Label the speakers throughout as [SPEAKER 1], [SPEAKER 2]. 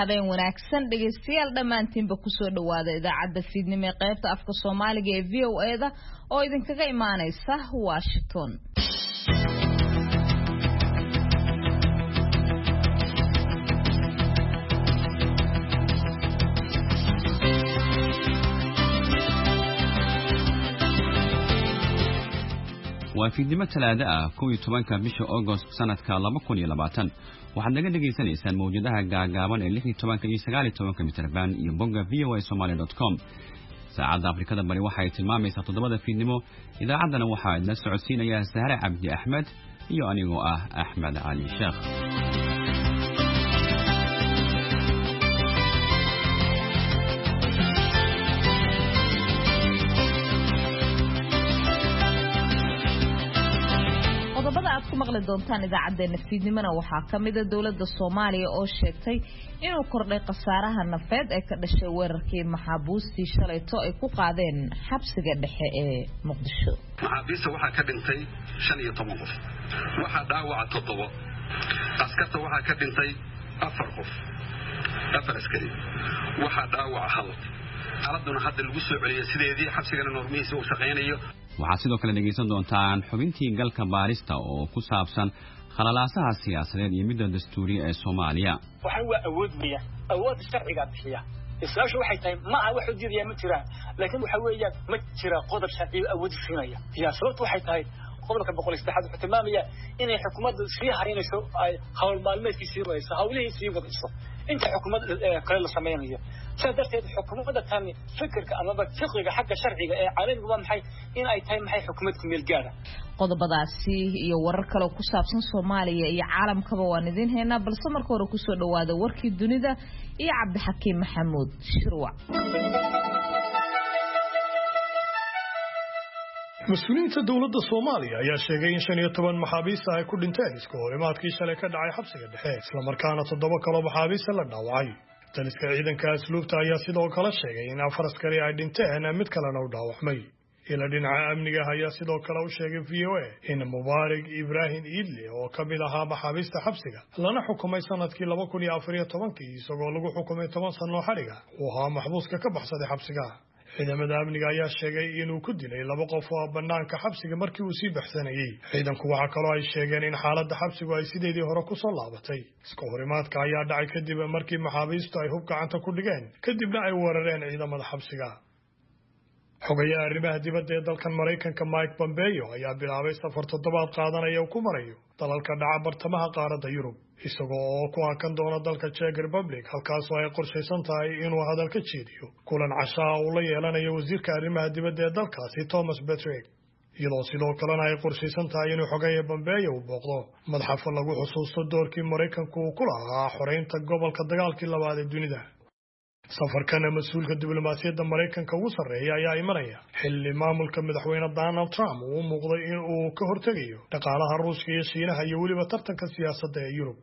[SPEAKER 1] habeen wanaagsan dhageystayaal dhamaantiinba ku soo dhawaada idaacadda fiidnimo ee qaybta afka Soomaaliga ee VOA-da oo idinkaga imaanaysa Washington.
[SPEAKER 2] وفيديو ثلاثة 12 bisha August sanadka 2020 waxaad naga dhageysanaysaan mowjadaha gaagaaban ee 16 iyo 19 mitir band iyo bogga voasomali.com saacadda Afrikada bari waxay tilmaamaysaa 7 fiidnimo idaacaddana waxaa idin socodsiinaya Sahare Cabdi Ahmed iyo anigoo ah Ahmed Ali Sheekh
[SPEAKER 1] maqli doontaan idaacadeena fiidnimada waxaa kamid ah dawladda Soomaaliya oo sheegtay inuu kordhay qasaaraha nafeed ee ka dhashay weerarkii maxaabuustii shalayto ay ku qaadeen xabsiga dhexe ee Muqdisho.
[SPEAKER 3] maxaabiista waxaa ka dhintay 15 qof waxaa dhaawaca 7 askarta waxaa ka dhintay 4 qof 4 askari waxaa dhaawaca 1 xaaladuna hadda lagu soo celiyay sideedii xabsigana normihiisa uu shaqeynayo.
[SPEAKER 2] waxaa sidoo kale dhageysan doontaan xubintii galka baarista oo ku saabsan khalalaasaha siyaasadeed iyo midda dastuuriga ee Soomaaliya.
[SPEAKER 4] waxaan waa awood sharciga bixiya isla waxay tahay ma aha wax ujeedaya ma jiraan laakiin waxa weeyaan ma jira qodob sharci awood siinaya siyaasaddu waxay tahay qodobka 103 wuxuu tilmaamaya inay xukuumaddu sii harinayso ay hawl maalmeedkiisii wadayso hawlihiisii wadayso inta xukuumadda kale la sameeyo sadarteed xukuumadda tan fikirka ama fiqiga xagga sharciga ee caalamiga waa maxay in ay tahay maxay xukuumadku meel gaara.
[SPEAKER 1] qodobadaasi iyo warar kale oo ku saabsan Soomaaliya iyo caalamkaba waan idin heynaa balse marka hore ku soo dhawaada warkii dunida iyo Cabdixakiim Maxamuud Shirwac.
[SPEAKER 5] مسؤولين دولة الصومالية يا شيخين 15 محابيس ay ku dhinteen isku horimaadkii shalay ka dhacay xabsiga dhexe isla markaana 7 kale maxaabiis la dhaawacay taliska ciidanka asluubta ayaa sidoo kale sheegay in 4 askari ay dhinteen mid kalena uu dhaawacmay ila dhinaca amniga ayaa sidoo kale u sheegay VOA in Mubarak Ibrahim Idli oo ka mid ahaa maxaabiista xabsiga lana xukumay sanadkii 2014 isagoo lagu xukumay 10 sano xariga oo ahaa maxbuuska ka baxsaday xabsiga. ciidamada amniga ayaa sheegay inuu ku dilay 2 qof oo banaanka xabsiga markii uu sii baxsanayay ciidanku waxa kale oo ay sheegeen in xaaladda xabsigu ay sideedii hore ku soo laabatay isku horimaadka ayaa dhacay kadib markii maxaabiistu ay hub gacanta ku dhigeen kadibna ay weerareen ciidamada xabsiga. xogayaha arrimaha dibadda ee dalkan Mareykanka Mike Pompeo ayaa bilaabay safar 7 qaadanaya oo ku marayo dalalka dhaca bartamaha qaaradda Yurub isagoo ku hakan doona dalka Czech Republic halkaas oo ay qorsheysan tahay inuu hadal ka jeediyo kulan cashaa oo la yeelanayo wasiirka arrimaha dibadda ee dalkaasi Thomas Bethrick iyadoo sidoo kalena ay qorsheysan tahay inuu xogayaha Pompeo u booqdo madxaf lagu xusuusto doorkii Mareykanku uu ku lahaa xoreynta gobolka dagaalkii labaad ee dunida. safarkan mas'uulka diblomaasiyadda Mareykanka ugu sareeya ayaa imanaya xilli maamulka madaxweyne Donald Trump uu muuqday in uu ka hortagayo dhaqaalaha Ruushka iyo Shiinaha iyo waliba tartanka siyaasadda ee Yurub.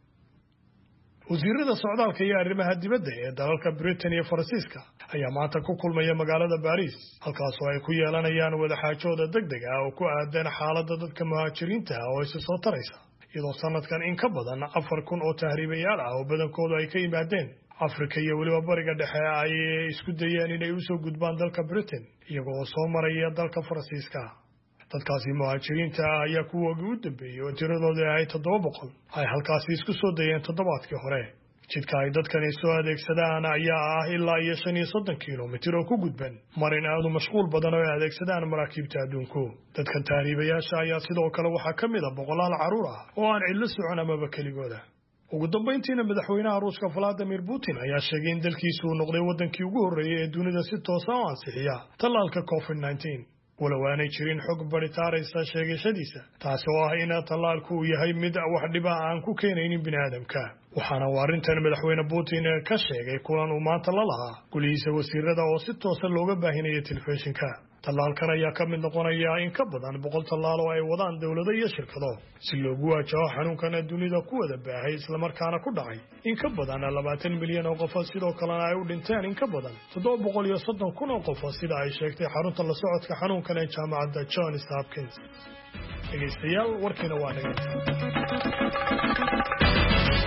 [SPEAKER 5] wasiirada socdaalka iyo arrimaha dibadda ee dalalka Britain iyo Faransiiska ayaa maanta ku kulmaya magaalada Paris halkaas oo ay ku yeelanayaan wadaxaajooda degdeg ah oo ku aadan xaaladda dadka muhaajiriinta oo is soo taraysa iyadoo sanadkan in ka badan 4,000 oo tahriibayaal ah oo badankoodu ay ka yimaadeen Afrika iyo waliba bariga dhexe ay isku dayeen inay u soo gudbaan dalka Britain iyagoo soo maraya dalka Faransiiska. dadkaasi muhaajiriinta ayaa kuwa ugu dambeeyay tiradooda ay 700 ay halkaas isku soo dayeen toddobaadkii hore. jidka ay dadkan soo adeegsadaan ayaa ah ilaa 35 kiiloomitir oo ku gudban marin aad u mashquul badan oo ay adeegsadaan maraakiibta adduunku. dadkan tahriibayaasha ayaa sidoo kale waxaa ka mid ah boqolaal caruur ah oo aan cidlo socon amaba keligooda. ugu dambeyntiina madaxweynaha Ruushka Vladimir Putin ayaa sheegay in dalkiisu uu noqday wadankii ugu horeeyay ee dunida si toos ah u ansixiya tallaalka COVID-19 walow aanay jirin xog baritaaraysa sheegashadiisa taas oo ah in tallaalku uu yahay mid wax dhib ah aan ku keenaynin bini'aadamka. waxaana uu arrintan madaxweyne Putin ka sheegay kulan uu maanta la lahaa golihiisa wasiirada oo si toos ah looga baahinayay telefishinka. tallaalkan ayaa ka mid noqonaya in ka badan 100 tallaal oo ay wadaan dawlado iyo shirkado si loogu waajaho xanuunkan dunida ku wada baahay isla markaana ku dhacay in ka badan 20 milyan oo qof sidoo kalena ay u dhinteen in ka badan 730,000 oo qof sida ay sheegtay xarunta la socodka xanuunkan ee jaamacadda Johns Hopkins. dhegeystayaal warkiina waa dhageysta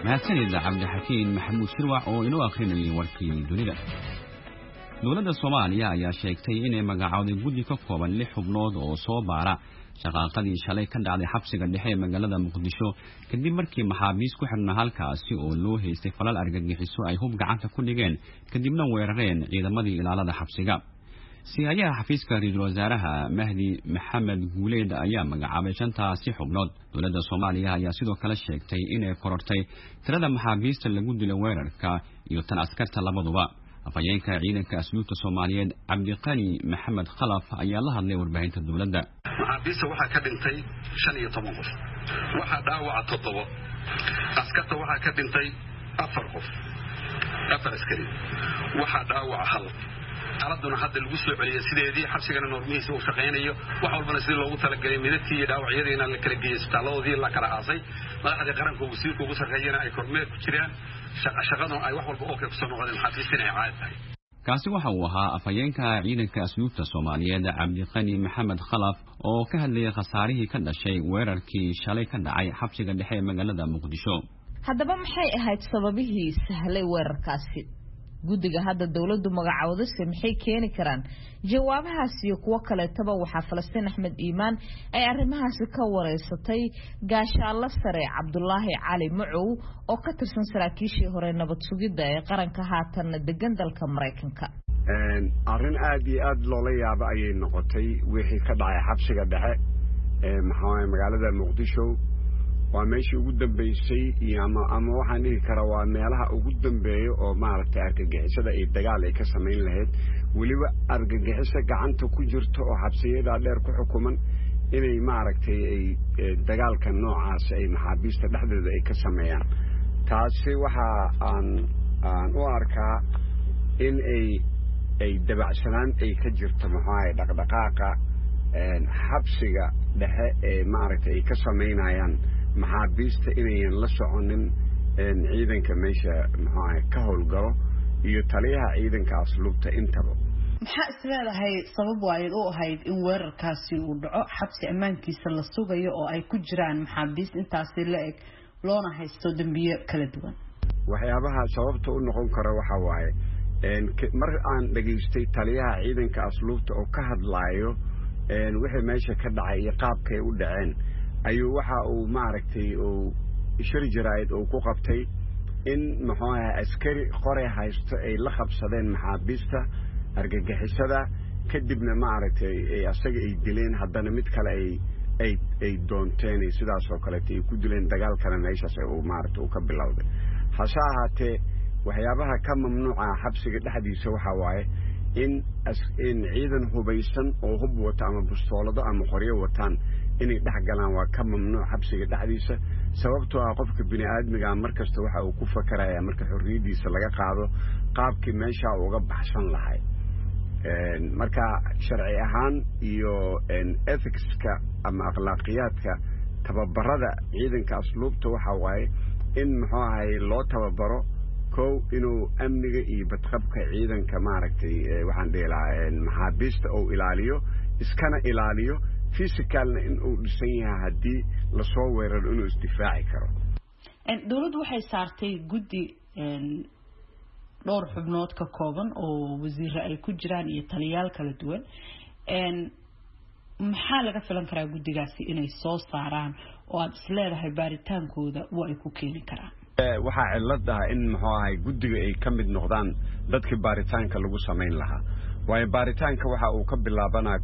[SPEAKER 2] mahadsanid cabdixakiin maxamuud shirwac oo inoo akhrinayay warkii dunida. dowladda Soomaaliya ayaa sheegtay inay magacowday guddi ka kooban 6 xubnood oo soo baara shaqaaqadii shalay ka dhacday xabsiga dhexe ee magaalada Muqdisho kadib markii maxaabiis ku xirnaa halkaasi oo loo haystay falal argagixiso ay hub gacanta ku dhigeen kadibna weerareen ciidamadii ilaalada xabsiga. siyaaya xafiiska ra'iisul wasaaraha Mahdi Maxamed Guuleed ayaa magacaabay 5 xubnood. dowladda Soomaaliya ayaa sidoo kale sheegtay inay korortay tirada maxaabiista lagu dilay weerarka iyo tan askarta labaduba. afayeenka ciidanka asluubta Soomaaliyeed Cabdiqani Maxamed Khalaf ayaa la hadlay warbaahinta dowladda.
[SPEAKER 3] maxaabiista waxaa ka dhintay 15 qof, waxaa dhaawaca 7, askarta waxaa ka dhintay 4 qof, 4 askari, waxaa dhaawaca 1. xaaladuna hadda lagu soo celiyay sideedii xabsigana normihiisa uu shaqeynayo wax walbana sidii loogu talagalay midabkii iyo dhaawacyadiina la kala geeyay isbitaalladoodii la kala aasay madaxda qaranka wasiirka ugu sarreeyana ay kormeer ku jiraan shaqaduna ay wax walba oo ka soo noqdeen xafiiskana ay caadi tahay.
[SPEAKER 2] kaasi waxa uu ahaa afayeenka ciidanka asluubta Soomaaliyeed Cabdiqani Maxamed Khalaf oo ka hadlayay khasaarihii ka dhashay weerarkii shalay ka dhacay xabsiga dhexe ee magaalada Muqdisho.
[SPEAKER 1] haddaba maxay ahayd sababihii sahlay weerarkaasi? guddiga hadda dawladdu magacowday maxay keeni karaan? jawaabahaas iyo kuwa kale taba waxa Falastiin Axmed Iimaan ay arrimahaasi ka wareysatay gaashaalla sare Cabdullaahi Cali Macow oo ka tirsan saraakiishii hore nabad sugidda ee qaranka haatan degan dalka Mareykanka.
[SPEAKER 6] arrin aad iyo aad loola yaabo ayay noqotay wixii ka dhacay xabsiga dhexe ee magaalada Muqdisho. waa meeshii ugu dambeysay ama waxaan dhihi karaa waa meelaha ugu dambeeya oo maaragtay argagixisada ay dagaal ay ka samayn lahayd weliba argagixisa gacanta ku jirto oo xabsiyada dheer ku xukuman inay maaragtay ay dagaalka noocaas ay maxaabiista dhexdeeda ay ka sameeyaan. taasi waxa aan u arkaa in ay dabacsanaan ay ka jirto dhaqdhaqaaqa xabsiga dhexe ee maaragtay ay ka sameynayaan maxaabiista inayan la soconin ciidanka meesha ka howlgalo iyo taliyaha ciidanka asluubta intaba.
[SPEAKER 7] maxaa isleedahay sabab waayid u ahayd in weerarkaasi uu dhaco xabsi ammaankiisa la sugayo oo ay ku jiraan maxaabiis intaasi la eg loona haysto dambiyo kala duwan?
[SPEAKER 6] waxyaabaha sababta u noqon kara waxa waaye mar aan dhageystay taliyaha ciidanka asluubta oo ka hadlaayo wixii meesha ka dhacay iyo qaabkay u dhaceen ayuu waxa uu maaragtay uu shir jaraa'id uu ku qabtay in askari qore haysto ay la qabsadeen maxaabiista argagixisada kadibna maaragtay asaga ay dileen haddana mid kale ay doonteen sidaas oo kale ay ku dileen dagaalkana meeshaas uu maaragtay ka bilowday. hase ahaatee waxyaabaha ka mamnuuca xabsiga dhexdiisa waxa waaye in ciidan hubaysan oo hub wata ama bustoolado ama qoryo wataan inay dhex galaan waa ka mamnuuc xabsiga dhexdiisa. sababtoo ah qofka bini aadmiga markasta waxa uu ku fakarayaa marka xorriyadiisa laga qaado qaabkii meesha uga baxsan lahay. marka sharci ahaan iyo ethicska ama akhlaaqiyaadka tababarada ciidanka asluubta waxa waaye in loo tababaro inuu amniga iyo badqabka ciidanka maaragtay waxaan dhihi lahaa maxaabiista uu ilaaliyo iskana ilaaliyo physicalna in uu dhisan yahay haddii la soo weeraro inuu isdifaaci karo.
[SPEAKER 7] dawladdu waxay saartay guddi dhowr xubnood ka kooban oo wasiirro ay ku jiraan iyo taliyaal kala duwan. maxaa laga filan karaa guddigaasi inay soo saaraan oo aad isleedahay baaritaankooda waa ay ku keeni karaan?
[SPEAKER 6] waxaa cilad ah in guddiga ay ka mid noqdaan dadkii baaritaanka lagu samayn lahaa. waayo baaritaanka waxa uu ka bilaabanaa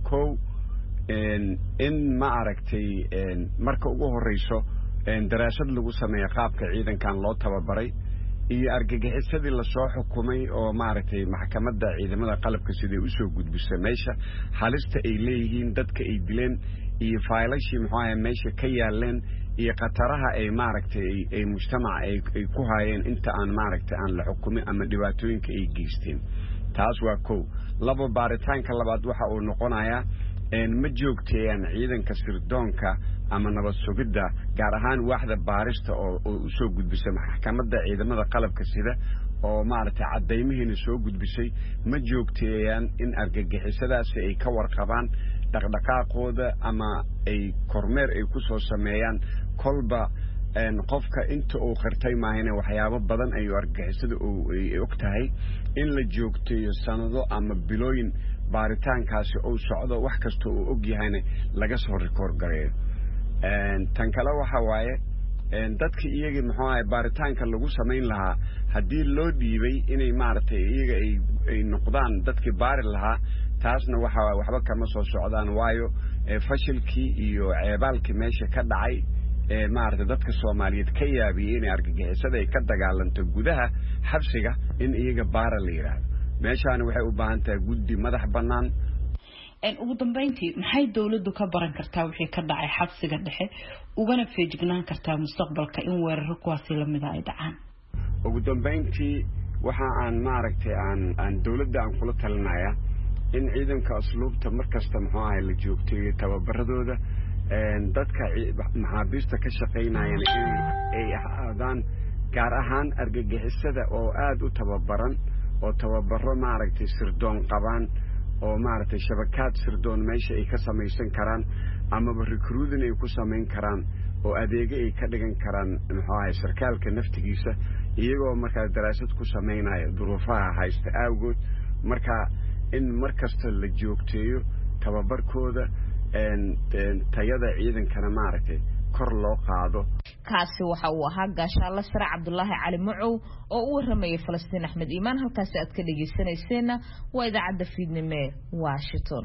[SPEAKER 6] in maaragtay marka ugu horeyso daraasad lagu sameeyo qaabka ciidankan loo tababaray iyo argagixisadii la soo xukumay oo maaragtay maxkamadda ciidamada qalabka sidii u soo gudbisay meesha halista ay leeyihiin dadka ay dileen iyo faylashii meesha ka yaaleen iyo qataraha ay maaragtay ay mujtamac ay ku hayeen inta aan maaragtay aan la xukumin ama dhibaatooyinka ay geysteen. taas waa laba baaritaanka labaad waxa uu noqonayaa ma joogteeyaan ciidanka sirdoonka ama nabad sugidda gaar ahaan waaxda baarista oo u soo gudbisay maxkamadda ciidamada qalabka sida oo maaragtay cadeymihiina soo gudbisay ma joogteeyaan in argagixisadaasi ay ka warqabaan dhaqdhaqaaqooda ama ay kormeer ay ku soo sameeyaan kolba qofka inta uu qirtay maahayna waxyaabo badan ayuu argagixisada ay og tahay in la joogteeyo sanado ama bilooyin baaritaankaasi uu socdo wax kasta uu og yahayna laga soo rikoor gareeyo tan kale waxa waaye dadkii iyagii muxuu ahay baaritaanka lagu samayn lahaa haddii loo dhiibay inay maaragtay iyaga ay noqdaan dadkii baari lahaa taasna waxa waaye waxba kama soo socdaan waayo fashilkii iyo ceebaalkii meesha ka dhacay maaragtay dadka Soomaaliyeed ka yaabiyay inay argagixisada ay ka dagaalanto gudaha xabsiga in iyaga baara la yiraahdo meeshaan waxay u baahan tahay guddi madax bannaan
[SPEAKER 7] ugu dambeyntii maxay dawladdu ka baran kartaa wixii ka dhacay xabsiga dhexe ugana feejignaan kartaa mustaqbalka in weeraro kuwaasi la mid ah ay dhacaan
[SPEAKER 6] ugu dambeyntii waxa aan maaragtay aan dawladda aan kula talinayaa in ciidanka asluubta markasta muxuu ahay la joogteeyo tababaradooda dadka maxaabiista ka shaqeynayaan ay ahaadaan gaar ahaan argagixisada oo aad u tababaran oo tababaro maaragtay sirdoon qabaan oo maaragtay shabakad sirdoon meesha ay ka samaysan karaan ama recruiting ay ku samayn karaan oo adeega ay ka dhigan karaan muxuu ahay sarkaalka naftigiisa iyagoo markaa daraasad ku sameynaya duruufaha haysta awgood marka in markasta la joogteeyo tababarkooda tayada ciidankana maaragtay kor loo qaado
[SPEAKER 1] kaasi waxa uu ahaa gaashaale sare Cabdullaahi Cali Macow oo u waramayay Falastiin Axmed Iimaan halkaas aad ka dhageysanayseen waa idaacadda fiidnimo Washington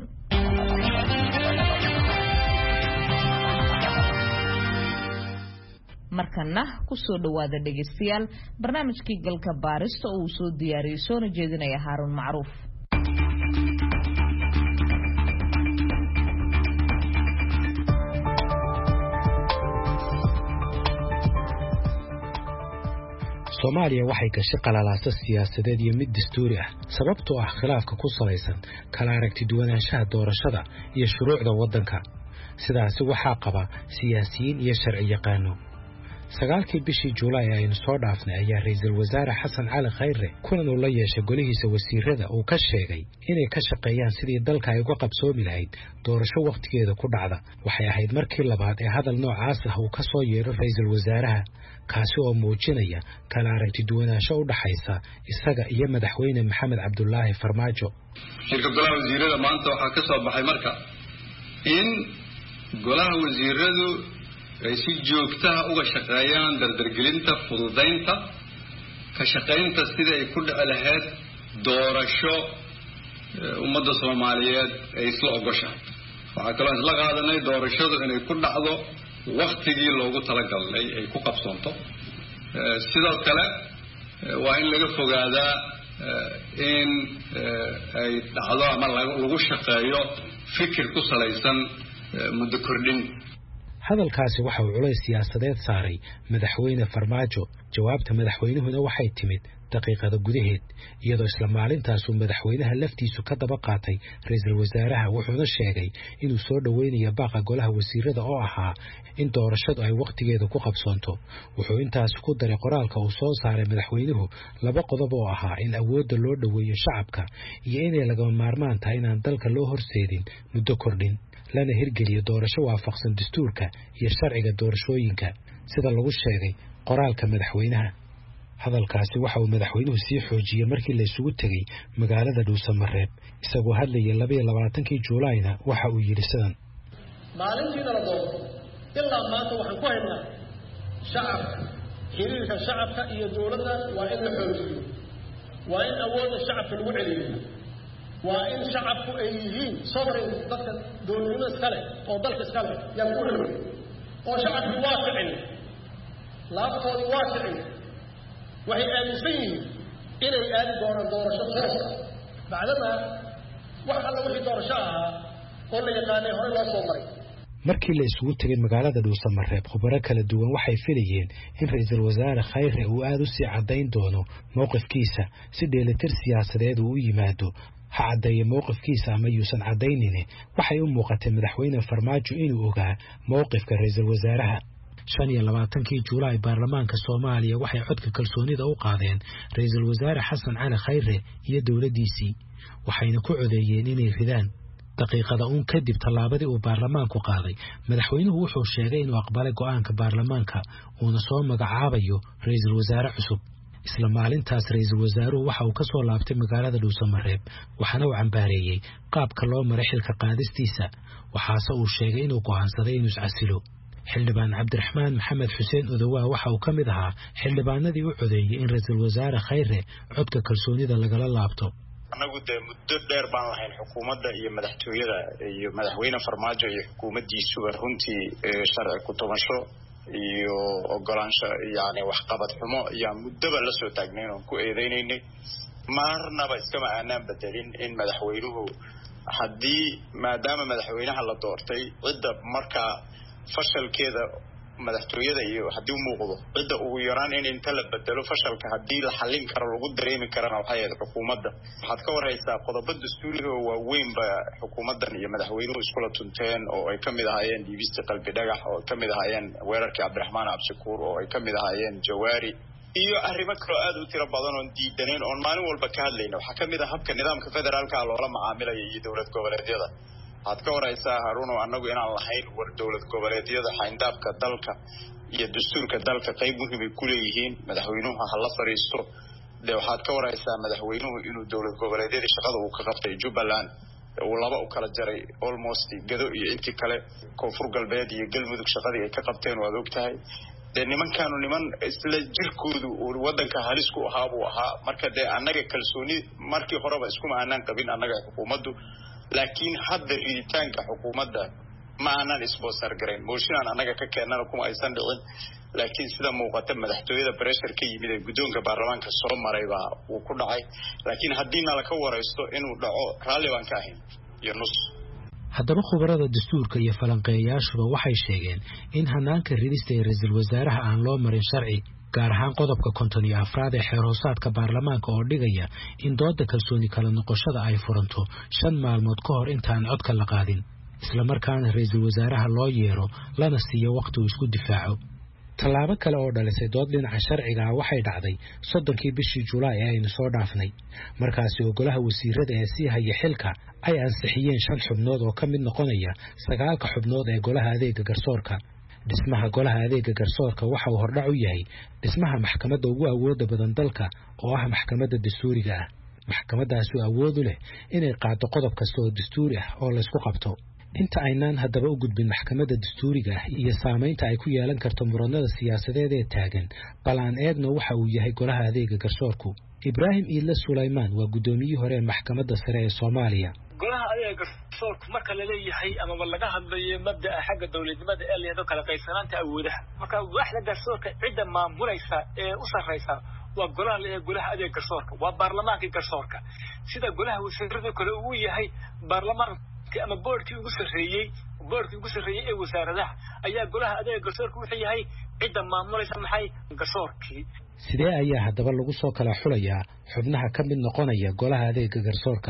[SPEAKER 1] markana ku soo dhawaada dhageystayaal barnaamijkii galka baarista oo uu soo diyaariyay soo jeedinaya Haarun Macruuf
[SPEAKER 8] Soomaaliya waxay gashay qalalaasa siyaasadeed iyo mid dastuuri ah sababtoo ah khilaafka ku salaysan kala aragti duwanaanshaha doorashada iyo shuruucda waddanka sidaas waxaa qaba siyaasiyiin iyo sharci yaqaano 9 bishii Juulaay aynu soo dhaafnay ayaa ra'iisul wasaare Xasan Cali Khayre kulan uu la yeeshay golihiisa wasiirada uu ka sheegay inay ka shaqeeyaan sidii dalka ay uga qabsoomi lahayd doorasho waqtigeeda ku dhacda waxay ahayd markii labaad ee hadal noocaas ah uu ka soo yeero ra'iisul wasaaraha kaasi oo muujinaya kala aragti duwanaansho u dhaxaysa isaga iyo madaxweyne Maxamed Cabdullaahi Farmaajo
[SPEAKER 3] shirka golaha wasiirada maanta waxa ka soo baxay marka in golaha wasiiradu ay si joogto ah uga shaqeeyaan dardargelinta fududeynta ka shaqeynta sida ay ku dhici lahayd doorasho ummadda Soomaaliyeed ay isla ogoshahay waxa kale oo isla qaadanay doorashadu inay ku dhacdo waqtigii loogu talagalay ay ku qabsoonto sidoo kale waa in laga fogaadaa in ay dhacdo ama lagu shaqeeyo fikir ku salaysan muddo kordhin
[SPEAKER 8] hadalkaasi waxa uu culays siyaasadeed saaray madaxweyne Farmaajo jawaabta madaxweynuhuna waxay timid daqiiqada gudaheed iyadoo isla maalintaas uu madaxweynaha laftiisu ka daba qaatay ra'iisul wasaaraha wuxuuna sheegay inuu soo dhaweynayo baaqa golaha wasiirada oo ahaa in doorashadu ay waqtigeeda ku qabsoonto wuxuu intaas ku daray qoraalka uu soo saaray madaxweynuhu 2 qodob oo ahaa in awoodda loo dhaweeyo shacabka iyo inay laga maarmaan tahay inaan dalka loo horseedin muddo kordhin lana hirgeliyo doorasho waafaqsan dastuurka iyo sharciga doorashooyinka sida lagu sheegay qoraalka madaxweynaha hadalkaasi waxa uu madaxweynuhu sii xoojiyay markii la isugu tagay magaalada Dhuusamareeb isagoo hadlayay 22 Juulaayna waxa uu yiri sidan
[SPEAKER 9] maalintii la doortay ilaa maanta waxaan ku haynaa shacabka xiriirka shacabka iyo dawladda waa in la xoojiyo waa in awoodda shacabka lagu celiyo waa in shacabku ay yihiin sovereign dadka dawladnimada iskale oo dalka iskale yaa ku dhawey oo shacabku waa ficil laabtoodu waa ficil waxay aaminsan yihiin inay aadi doonaan doorasho toos bacdama wax alla wixii doorasho ahaa oo la yaqaanay hore loo soo maray
[SPEAKER 8] markii la isugu tagay magaalada Dhuusamareeb khubaro kala duwan waxay filayeen in ra'iisul wasaare Khayre uu aad u sii cadeyn doono mowqifkiisa si dheelitir siyaasadeed uu u yimaado ha cadeeyo mowqifkiisa ama yuusan cadeynine waxay u muuqatay madaxweyne Farmaajo inuu ogaa mowqifka ra'iisul wasaaraha 25 Juulaay baarlamaanka Soomaaliya waxay codka kalsoonida u qaadeen ra'iisul wasaare Xasan Cali Khayre iyo dawladdiisii waxayna ku codeeyeen inay ridaan daqiiqada uun kadib tallaabadii uu baarlamaanku qaaday madaxweynuhu wuxuu sheegay inuu aqbalay go'aanka baarlamaanka uuna soo magacaabayo ra'iisul wasaare cusub isla maalintaas ra'iisul wasaaruhu waxa uu ka soo laabtay magaalada Dhuusamareeb waxaana uu cambaareeyay qaabka loo maray xilka qaadistiisa waxaase uu sheegay inuu go'aansaday inuu iscasilo xildhibaan Cabdiraxmaan Maxamed Xuseen Odowaa waxa uu ka mid ahaa xildhibaanadii u codeeyay in ra'iisul wasaare Khayre codka kalsoonida lagala laabto
[SPEAKER 10] anagu muddo dheer baan lahayn xukuumadda iyo madaxtooyada iyo madaxweyne Farmaajo iyo xukuumaddiisu runtii sharci ku tobansho iyo ogolaansho yani wax qabad xumo iyo muddaba la soo taagneen oo ku eedeynay marnaba iskama aanan bedelin in madaxweynuhu haddii maadaama madaxweynaha la doortay cidda marka fashalkeeda madaxtooyada iyo haddii muuqdo cidda ugu yaraan in inta la bedelo fashalka haddii la xallin karo lagu dareemi karana waxay ahayd xukuumadda waxaad ka warhaysaa qodobo dastuuriga oo waaweynba xukuumaddan iyo madaxweynuhu iskula tunteen oo ay ka mid ahaayeen dhiibista qalbi dhagax oo ay ka mid ahaayeen weerarkii Cabdiraxmaan Cabsikuur oo ay ka mid ahaayeen Jawaari iyo arrimo kale aad u tiro badan oo diidaneen oo maalin walba ka hadlayna waxaa ka mid ah habka nidaamka federaalka loola macaamilayo iyo dowlad goboleedyada waxaad ka warhaysaa Haruuno annagu inaan lahayn war dowlad goboleedyada xayndaabka dalka iyo dastuurka dalka qayb muhiim ay ku leeyihiin madaxweynuhu ha la fariisto waxaad ka warhaysaa madaxweynuhu inuu dowlad goboleedyada shaqada uu ka qabtay Jubbaland uu laba u kala jaray almost gado iyo intii kale koonfur galbeed iyo galmudug shaqadii ay ka qabteen waad ogtahay nimankaanu niman isla jirkoodu wadanka halis ku ahaa buu ahaa marka annaga kalsooni markii horeba iskuma aanan qabin annaga xukuumaddu laakiin hadda riditaanka xukuumadda ma aanan isboosar garayn mooshinaan annaga ka keenana kuma aysan dhicin laakiin sida muuqata madaxtooyada pressure ka yimid ee guddoonka baarlamaanka soo maray baa uu ku dhacay laakiin haddii nala ka waraysto inuu dhaco raalli baan ka ahayn iyo nus
[SPEAKER 8] haddaba khubarada dastuurka iyo falanqeeyayaashuba waxay sheegeen in hanaanka ridista ee ra'iisul wasaaraha aan loo marin sharci gaar ahaan qodobka 54 ee xeer hoosaadka baarlamaanka oo dhigaya in dooda kalsooni kala noqoshada ay furanto 5 maalmood ka hor intaan codka la qaadin isla markaana ra'iisul wasaaraha loo yeero lana siiyo waqti uu isku difaaco tallaabo kale oo dhalisay dood dhinaca sharciga ah waxay dhacday 30kii bishii Juulaay ee aynu soo dhaafnay markaasi golaha wasiirada ee sii haya xilka ay ansixiyeen 5 xubnood oo ka mid noqonaya 9 xubnood ee golaha adeega garsoorka dhismaha golaha adeega garsoorka waxa uu hordhac u yahay dhismaha maxkamadda ugu awoodda badan dalka oo ah maxkamadda dastuuriga ah maxkamadaas oo awood u leh inay qaado qodob kasta oo dastuuri ah oo la isku qabto inta aynaan haddaba u gudbin maxkamadda dastuuriga ah iyo saameynta ay ku yeelan karto muranada siyaasadeed ee taagan bal aan eegno waxa uu yahay golaha adeega garsoorku Ibraahim Iidle Suleymaan waa gudoomiyihii hore ee maxkamadda sare ee Soomaaliya
[SPEAKER 4] golaha adeega garsoorku marka la leeyahay ama laga hadlayo mabda'a xagga dawladnimada ee leeyahay kala qaybsanaanta awoodaha marka waaxda garsoorka cidda maamulaysa ee u sarreysa waa golaha adeega garsoorka waa baarlamaanka garsoorka sida golaha wasiirada kale uu yahay baarlamaanka ama boardkii ugu sarreeyay ee wasaaradaha ayaa golaha adeega garsoorka wuxuu yahay cidda maamulaysa maxay garsoorkii
[SPEAKER 8] sidee ayaa haddaba lagu soo kala xulayaa xubnaha ka mid noqonaya golaha adeega garsoorka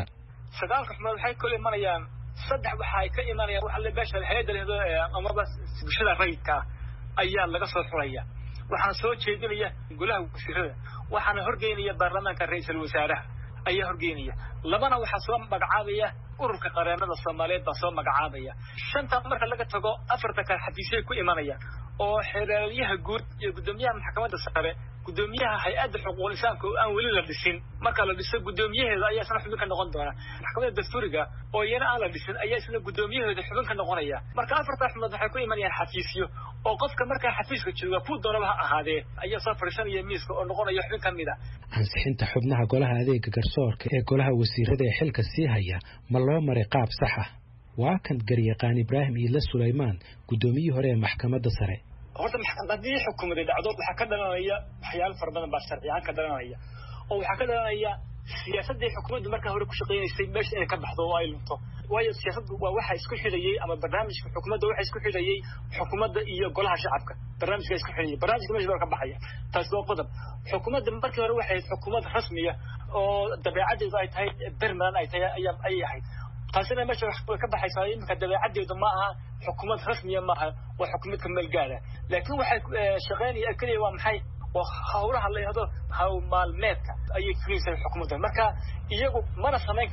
[SPEAKER 4] 9 xubnood waxay kala imanayaan 3 waxay ka imanayaan waxa la beesha hay'adda leedo ama bas bulshada rayidka ayaa laga soo xulaya waxaan soo jeedinaya golaha wasiirada waxaana horgeynaya baarlamaanka ra'iisul wasaaraha ayaa horgeynaya labana waxa soo magacaabaya ururka qareennada Soomaaliyeed baa soo magacaabaya 5 marka laga tago 4 kale xafiisyo ku imanaya oo xeeraryaha guud iyo gudoomiyaha maxkamadda sare gudoomiyaha hay'adda xuquuqul insaanka oo aan weli la dhisin marka la dhiso gudoomiyaheeda ayaa isna xubin ka noqon doona maxkamadda dastuuriga oo iyana aan la dhisin ayaa isna gudoomiyaheeda xubin ka noqonaya marka 4 xubnood waxay ku imanayaan xafiisyo oo qofka marka xafiiska jooga ku doonaba ha ahaadee ayaa soo fariisanaya miiska oo noqonaya xubin ka mid ah
[SPEAKER 8] ansixinta xubnaha golaha adeega garsoorka ee golaha wasiirada ee xilka sii haya ma loo maray qaab sax ah waa kan garyaqaan Ibraahim Iidle Suleymaan gudoomiyihii hore ee maxkamadda sare
[SPEAKER 4] horta maxkamadii xukuumadda dhacdo waxa ka dhalanaya waxyaalo fara badan baa sharciyan ka dhalanaya oo waxa ka dhalanaya siyaasadda xukuumadda marka hore ku shaqeeysay meesha ay ka baxdo oo ay lunto waayo siyaasaddu waa waxa isku xidhayay ama barnaamijka xukuumadda waxa isku xidhayay xukuumadda iyo golaha shacabka barnaamijka isku xidhayay barnaamijka meesha ka baxaya taas waa qodob xukuumadda markii hore waxay xukuumad rasmi ah oo dabeecadeedu ay tahay berman ay tahay ay ahayd taasina meesha ka baxaysaa iminka dabeecadeedu ma aha xukuumad rasmi ah ma aha waa xukuumad ka meel gaar ah laakiin waxay shaqeynayaan kaliya waa maxay hawlaha la yiraahdo hawl maalmeedka ayay fulisay xukuumadda marka iyagu mana sameyn karaan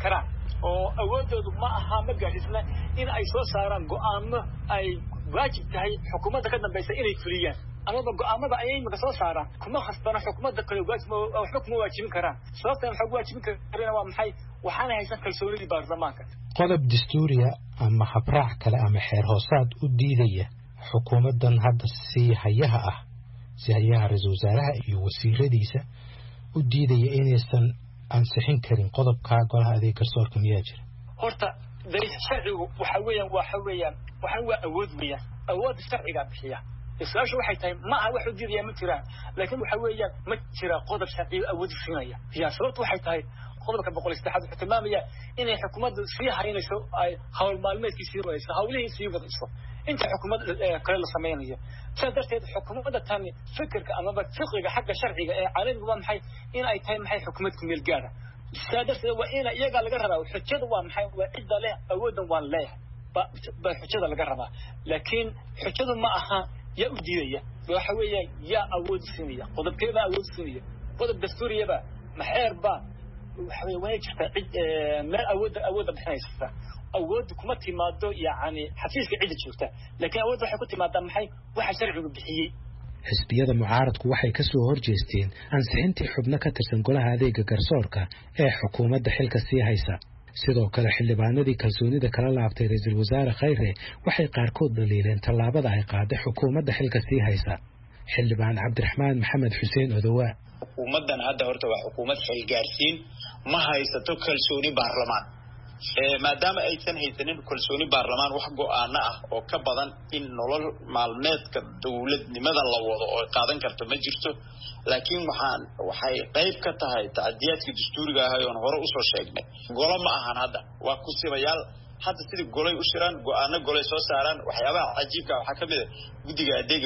[SPEAKER 4] oo awoodoodu ma aha ma gaadhisna in ay soo saaraan go'aamo ay waajib tahay xukuumadda ka dambaysa inay fuliyaan amaba go'aamada ayay imika soo saaraan kuma khasbana xukuumadda kale waxba kuma waajibin karaan sababta waxay waajibin karaan waa maxay waxaana haysan kalsoonidii baarlamaanka
[SPEAKER 8] qodob dastuuriya ama habraac kale ama xeer hoosaad u diidaya xukuumaddan hadda si hayaha ah si hayaha ra-iisul wasaaraha iyo wasiiradiisa u diidaya inaysan ansixin karin qodobka golaha adeeg garsoorka miyaa jira
[SPEAKER 4] horta sharcigu waxa weeyaan waa awood sharciga bixiya isla waxay tahay ma aha wax u diidaya ma jiraan laakiin waxa weeyaan ma jira qodob sharci awood siinaya sababtu waxay tahay qodobka 103 wuxuu tilmaamaya inay xukuumaddu sii haynayso ay hawl maalmeedkiisii wadayso hawlihiisii wadayso inta xukuumadda kale la sameeyo sidaas darteed xukuumadda tan fikirka ama fiqiga xagga sharciga ee caalamiga waa maxay in ay tahay maxay xukuumad ku meel gaara sidaas darteed waa in iyaga laga rabaa xujada waa maxay waa cidda leh awoodan waa leeyahay ba xujada laga rabaa laakiin xujadu ma aha ya u diidaya waxa weeyaan ya awood siinaya qodobkeeda awood siinaya qodob dastuuriyaba maxeerba waxa way jirtaa meel awood bixinaysa awood kuma timaado yaani xafiiska cid joogta laakiin awood waxay ku timaadaa maxay waxa sharcigu bixiyay
[SPEAKER 8] xisbiyada mucaaradku waxay ka soo horjeesteen ansixintii xubno ka tirsan golaha adeega garsoorka ee xukuumadda xilka sii haysa sidoo kale xildhibaanadii kalsoonida kala laabtay ra'iisul wasaare Khayre waxay qaarkood dhaliileen tallaabada ay qaaday xukuumadda xilka sii haysa xildhibaan Cabdiraxmaan Maxamed Xuseen Odowa
[SPEAKER 10] xukuumaddan hadda horta waa xukuumad xilgaarsiin ma haysato kalsooni baarlamaan maadaama aysan haysanin kalsooni baarlamaan wax go'aano ah oo ka badan in nolol maalmeedka dawladnimada la wado oo qaadan karto ma jirto laakiin waxay qayb ka tahay tacdiyaadkii dastuuriga ah oo hore u soo sheegnay golo ma ahan hadda waa ku sibayaal hadda sidii golay u shiraan go'aano golay soo saaraan waxyaabaha cajiibka waxa ka mid ah guddiga adeega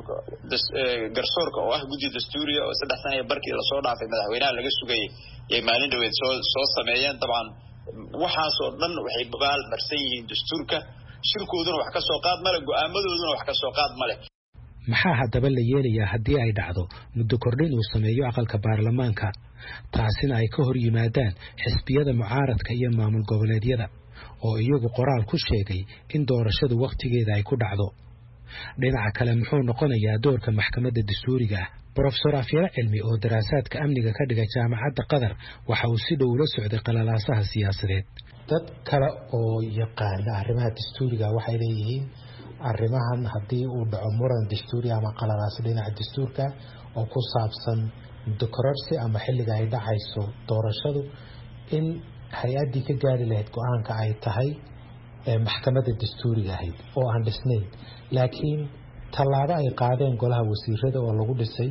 [SPEAKER 10] garsoorka oo ah guddi dastuuriga oo 3 sano barkii la soo dhaafay madaxweynaha laga sugayay ee maalin dhaweed soo sameeyeen dabcan waxaas oo dhan waxay baal marsan yihiin dastuurka shirkooduna wax ka soo qaad male go'aamadooduna wax ka soo qaad male
[SPEAKER 8] maxaa haddaba la yeelayaa haddii ay dhacdo muddo kordhin uu sameeyo aqalka baarlamaanka taasina ay ka hor yimaadaan xisbiyada mucaaradka iyo maamul goboleedyada oo iyagu qoraal ku sheegay in doorashadu waqtigeeda ay ku dhacdo dhinaca kale muxuu noqonayaa doorka maxkamadda dastuuriga ah Professor Afyara Cilmi oo daraasaadka amniga ka dhiga jaamacadda Qatar waxa uu si dhow la socday qalalaasaha siyaasadeed dad kale oo yaqaan arrimaha dastuuriga waxay leeyihiin arrimahan haddii uu dhaco muran dastuuri ama qalalaas dhinaca dastuurka oo ku saabsan dokororsi ama xilliga ay dhacayso doorashadu in hay-addii ka gaari lahayd go'aanka ay tahay maxkamadda dastuuriga ahayd oo aan dhisnayn laakiin tallaabo ay qaadeen golaha wasiirada oo lagu dhisay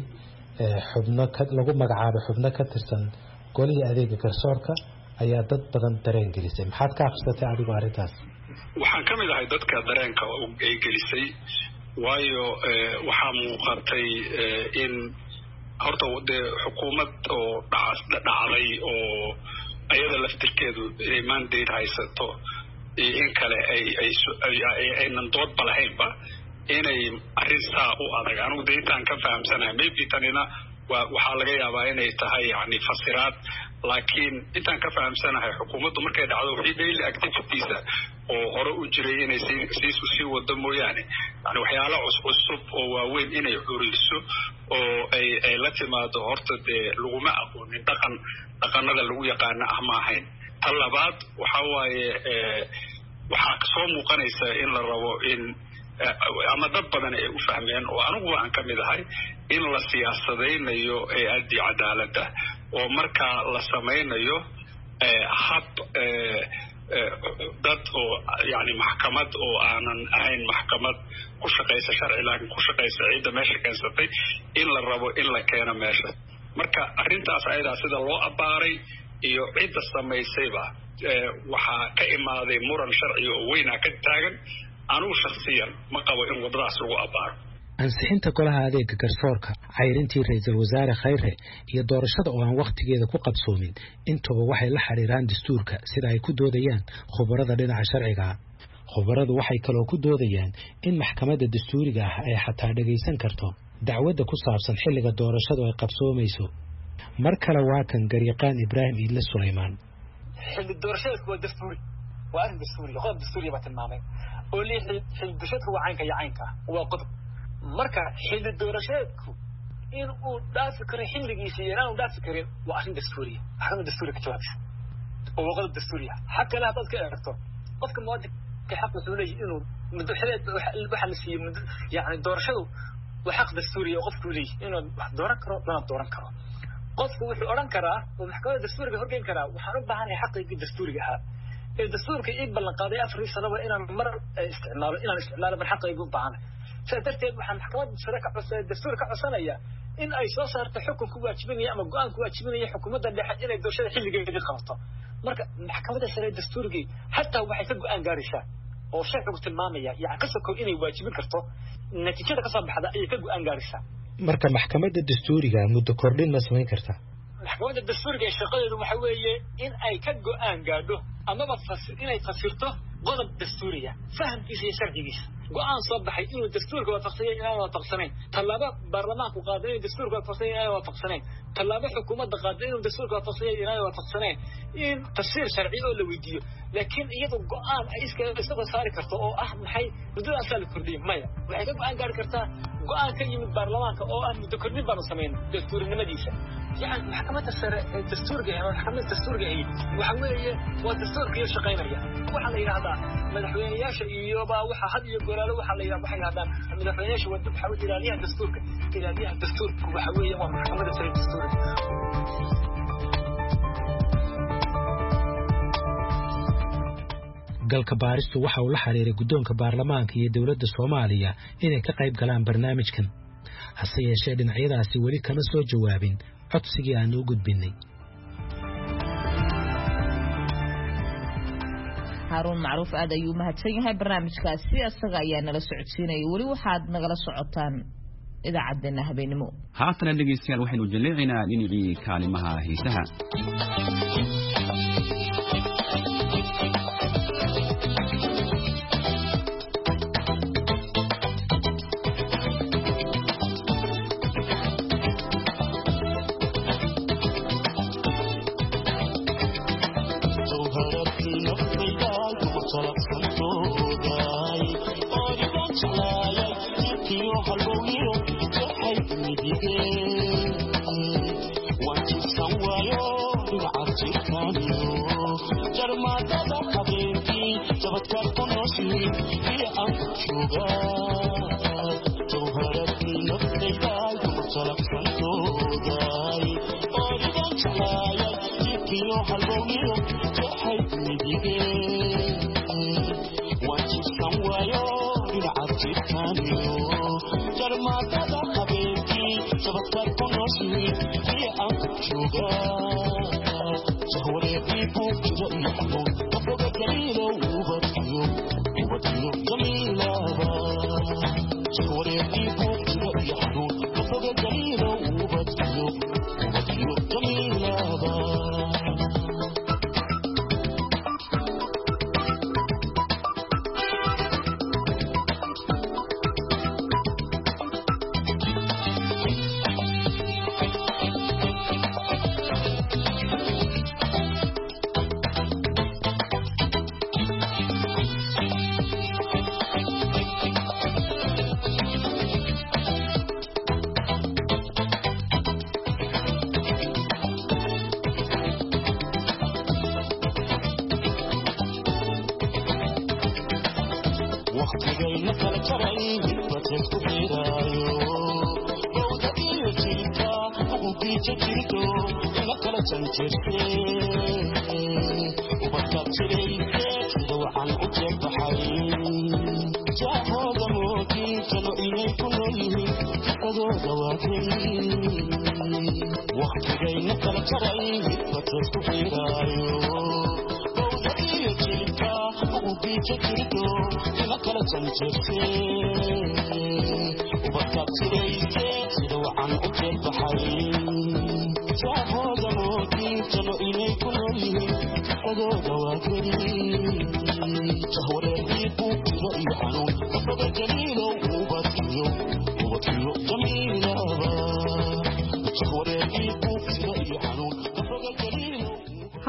[SPEAKER 8] lagu magacaabay xubno ka tirsan golihii adeega garsoorka ayaa dad badan dareen gelisay maxaad ka akhrisatay adigu arrintaas
[SPEAKER 3] waxaan ka mid ahay dadka dareenka ay gelisay waayo waxaa muuqatay in horta dee xukuumad oo dhacday oo ayada laftirkeedu mandate haysato in kale aynan doodba lahaynba inay arrin saa u adag anigu de intaan ka fahamsanahay maybe tanina waxaa laga yaabaa inay tahay yani fasiraad laakiin intaan ka fahamsanahay xukuumaddu markay dhacdo wixii daily activitiesa oo hore u jiray inay sii wado mooyaane yani waxyaalo cusub oo waaweyn inay curiso oo ay la timaado horta dee laguma aqoonin dhaqanada lagu yaqaana ah ma ahayn tan labaad waxa waaye waxaa soo muuqanaysa in la rabo in ama dad badan ay u fahmeen oo anigu aan ka mid ahay in la siyaasadaynayo hay-addii cadaaladda oo markaa la samaynayo hab dad oo yani maxkamad oo aanan ahayn maxkamad ku shaqaysa sharci laakiin ku shaqaysa ciidda meesha keensatay in la rabo in la keeno meesha marka arrintaas ayadaa sida loo abbaaray iyo cidda samaysayba waxaa ka imaaday muran sharci oo weynaa ka taagan anugu shakhsiyan ma qabo in wadadaas lagu abbaaro
[SPEAKER 8] ansixinta golaha adeega garsoorka cayrintii ra'iisul wasaare Khayre iyo doorashada oo aan waqtigeeda ku qabsoomin intuba waxay la xiriiraan dastuurka sida ay ku doodayaan khubarada dhinaca sharciga khubaradu waxay kaloo ku doodayaan in maxkamadda dastuuriga ah ay xataa dhageysan karto dacwadda ku saabsan xilliga doorashadu ay qabsoomayso mar kale waa kan garyaqaan Ibraahim Idle Suleymaan
[SPEAKER 4] xilli doorashadeedku waa dastuuri waa arrin dastuuri qodob dastuuri baa tilmaamay oo leeyahay xilli doorashadeedku waa caynka iyo caynka waa qodob marka xilli doorashadeedku in uu dhaafi karo xilligiisa iyo inaanu dhaafi karin waa arrin dastuuriya maxkamadda dastuuriga ka jawaabisa oo waa qodob dastuuriya xag kale haddaad ka eegto qofka muwaadinka xaq wuxuu leeyahay inuu muddo xileed waxa la siiyey yani doorashadu waa xaq dastuuriya oo qofku leeyahay inuu wax dooran karo lana dooran karo qofku wuxuu odhan karaa oo maxkamadda dastuuriga horgeyn karaa waxaan u baahanahay xaqaygii dastuuriga ahaa ee dastuurka ii ballan qaaday 4 sanaba inaan mar isticmaalo mar xaqaygu u baahanahay sidaa darteed waxaan maxkamadda sare ka codsanaya dastuur ka codsanaya in ay soo saarto xukun ku waajibinaya ama go'aan ku waajibinaya xukuumadda dhexe inay doorashada xilligeedii qabato marka maxkamadda sare dastuurigii hataa waxay ka go'aan gaaraysaa oo sharcigu tilmaamaya yani ka sokow inay waajibin karto natiijada ka soo baxda ayay ka go'aan gaaraysaa
[SPEAKER 8] marka maxkamadda dastuuriga muddo kordhin ma samayn kartaa
[SPEAKER 4] maxkamadda dastuuriga shaqadeedu waxa weeye in ay ka go'aan gaadho amaba inay fasirto qodob dastuuriya fahamkiisa iyo sharcigiisa go'aan soo baxay inuu dastuurka waafaqsanayn inaan waafaqsanayn tallaabo baarlamaanku qaaday inuu dastuurka waafaqsanayn inaan waafaqsanayn tallaabo xukuumadda qaaday inuu dastuurka waafaqsanayn inaan waafaqsanayn in tafsiir sharci oo la weydiiyo laakiin iyadu go'aan ay iska saari karto oo ah maxay muddadaas la kordhiyay maya waxay ka go'aan gaari kartaa go'aan ka yimid baarlamaanka oo ah muddo kordhin baan sameyn dastuurnimadiisa يعني محكمة السر الدستورية أو محكمة الدستورية waxa weeye waa dastuurka shaqeynaya waxa la yiraahdaa madaxweynayaasha iyo waxa had iyo goraalo waxa la yiraahdaa waxay hadaan madaxweynayaasha wada waxa ilaaliyaha dastuurka waxa weeye waa maxkamadda sare dastuuriga
[SPEAKER 8] galka baaristu waxa uu la xiriiray guddoonka baarlamaanka iyo dawladda Soomaaliya inay ka qayb galaan barnaamijkan hase yeeshee dhinacyadaasi weli kama soo jawaabin codsigii aan u gudbinay
[SPEAKER 1] هارون معروف هذا يوم هتسجل هاي برنامج كاسي الصغير نلا سعوديين يقولي وحد نقل سعودان إذا عدنا هبينمو
[SPEAKER 2] هاتنا نجيسيال وحين وجلعنا لنعي كلمها هيسها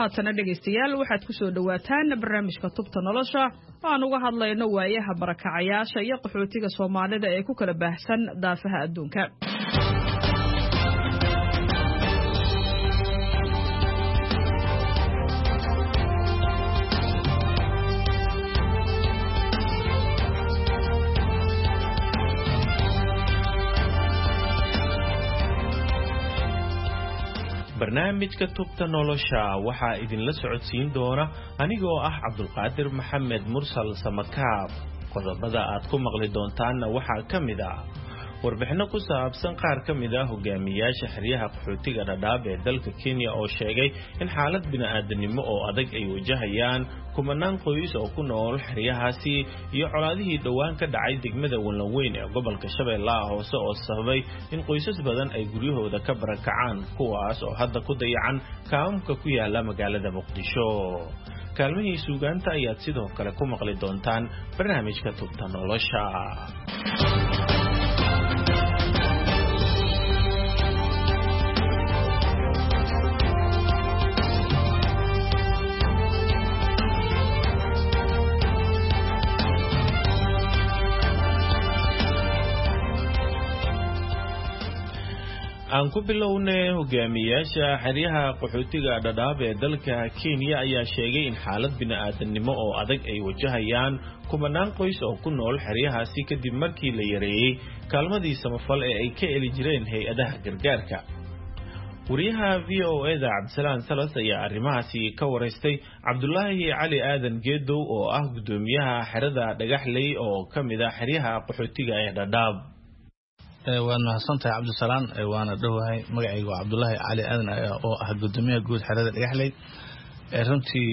[SPEAKER 11] haatana dhegaystayaal waxaad ku soo dhawaataan barnaamijka tubta nolosha aan uga hadlayno waayaha barakacayaasha iyo qaxootiga Soomaalida ee ku kala baahsan daafaha adduunka.
[SPEAKER 12] barnaamijka tubta nolosha waxaa idinla socodsiin doona anigoo ah Cabdulqaadir Maxamed Mursal Samakaab. qodobada aad ku maqli doontaanna waxaa ka mid ah warbixino ku saabsan qaar ka mid ah hogaamiyaasha xeryaha qaxootiga Dadaab ee dalka Kenya oo sheegay in xaalad bini'aadanimo oo adag ay wajahayaan kumanaan qoys oo ku nool xeryahaasi iyo colaadihii dhawaan ka dhacay degmada Wanlaweyn ee gobolka Shabeellaha Hoose oo sababay in qoysas badan ay guryahooda ka barakacaan kuwaas oo hadda ku dayacan kaamka ku yaala magaalada Muqdisho. kaalmihii suugaanta ayaad sidoo kale ku maqli doontaan barnaamijka tubta nolosha. aan ku bilownay hogaamiyaasha xeryaha qaxootiga Dadaab ee dalka Kenya ayaa sheegay in xaalad bini'aadanimo oo adag ay wajahayaan kumanaan qoys oo ku nool xeryahaasi kadib markii la yareeyay kaalmadii samafal ee ay ka heli jireen hay'adaha gargaarka. wariyaha VOA-da Cabdisalaan Salas ayaa arrimahaasi ka wareystay Cabdullaahi Cali Aadan Geedow oo ah gudoomiyaha xerada Dhagaxley oo ka mid ah xeryaha qaxootiga ee Dadaab.
[SPEAKER 13] waan mahadsantahay Cabdisalaan waana dhawahay magacaygu Cabdullaahi Cali Aadan oo ah gudoomiyaha guud xerada Dhagaxley. runtii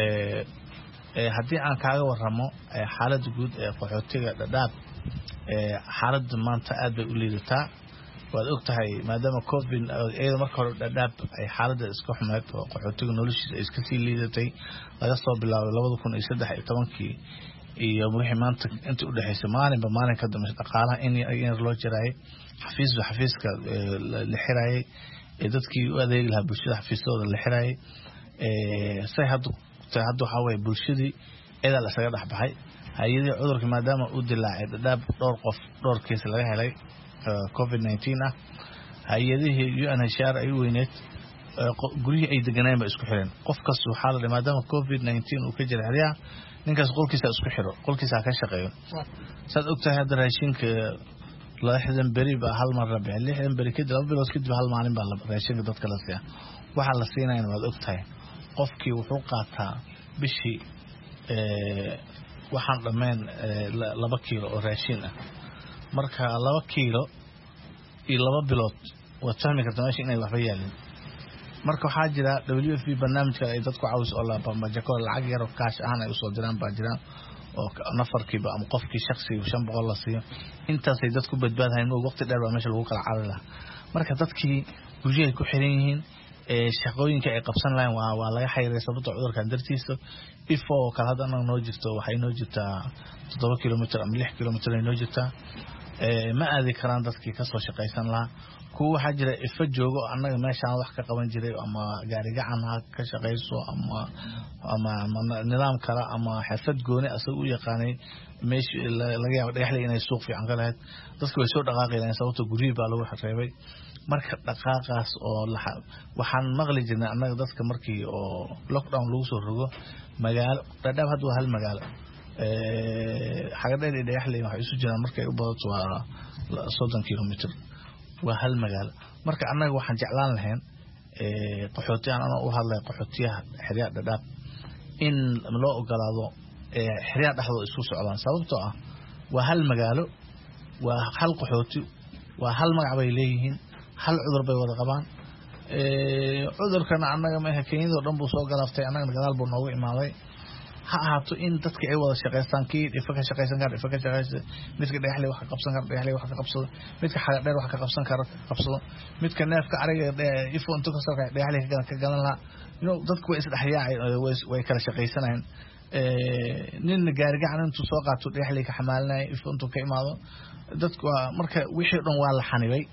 [SPEAKER 13] haddii aan kaaga waramo xaaladda guud ee qaxootiga Dadaab xaaladda maanta aad bay u liidataa. waad ogtahay maadaama covid ayada marka hore Dadaab ay xaaladda iska xumeed oo qaxootiga noloshiisa iska sii liidatay laga soo bilaabay 2013 iyo wixii maanta inta u dhaxaysay maalin ka dambeysay dhaqaalaha in loo jiray xafiiska la xiraayay dadkii u adeegi lahaa bulshada xafiiskooda la xiraayay say hadda waxa way bulshadii ila la saga dhaxbaxay hay'adii cudurka maadaama uu dilaacay Dadaab dhowr kees laga helay covid-19 ah hay'adihii UNHCR ay weyneed guriyii ay deganayeen ba isku xireen qof kasta waxa la dhimay maadaama covid-19 uu ka jiray xeryaha ninkaas qolkiisa isku xiro qolkiisa ka shaqeeyo sad ogtahay hadda raashinka la xidhan bari ba hal mar rabay 6 bari kadib 2 bilood kadib hal maalin baa la raashinka dadka la siiyaa waxa la siinayna waad ogtahay qofkii wuxuu qaataa bishii waxaan dhameen 2 kiilo oo raashin ah marka 2 kiilo iyo 2 bilood waad fahmi kartaa meesha inay waxba yaalin. marka waxaa jira WFP barnaamijka ay dadku caawiso oo la bambajaco lacag yar oo kaash ah ay soo diraan baa jiraan oo nafarkiiba ama qofkii shakhsiga 500 la siiyo intaas ay dadku badbaadayeen oo waqti dheer baa meesha lagu kala caawi lahaa. marka dadkii guryaha ku xiran yihiin shaqooyinka ay qabsan lahayn waa laga xayray sababta cudurkan dartiisa. ifo kala hadana noo jirto waxay noo jirtaa 7 kilomitir ama 6 kilomitir ay noo jirtaa ma aadi karaan dadkii ka soo shaqaysan lahaa. kuwa waxaa jira ifa joogo annaga meeshaan wax ka qaban jiray ama gaari gacan ka shaqayso ama nidaam kale ama xirfad gooni asaga u yaqaanay meesha laga yaabo Dhagaxley inay suuq fiican ka lahayd dadku way soo dhaqaaqayeen sababta guriyada baa lagu xareebay. marka dhaqaaqaas oo waxaan maqli jirnay annaga dadka markii oo lockdown lagu soo rogo magaalo Dadaab hadda waa hal magaalo xagadheer Dhagaxley waxay isu jiraan markay u badato waa 30 kilomitir waa hal magaalo. marka annaga waxaan jeclaan lahayn qaxootiyan u hadlay qaxootiyaha xeryaha Dadaab in loo ogolaado xeryaha dhaxdooda isku socdaan sababtoo ah waa hal magaalo waa hal qaxooti waa hal magac bay leeyihiin hal cudur bay wada qabaan. cudurkana annaga ma aha Kenya oo dhan buu soo galaftay annaga gadaal buu noogu imaaday ha ahaato in dadka ay wada shaqeystaan kii ifa ka shaqeysan midka Dhagaxley wax ka qabsan kara Dhagaxley wax ka qabsado midka Xagadheer wax ka qabsan kara qabsado midka neefka ariga ifo inta ka soo Dhagaxley ka gadan la dadku way isdhaxyaacay way kala shaqeysanayeen nin gaari gacan intuu soo qaato Dhagaxley ka xamaalinay ifo intuu ka imaado dadku marka wixii dhan waa la xanibay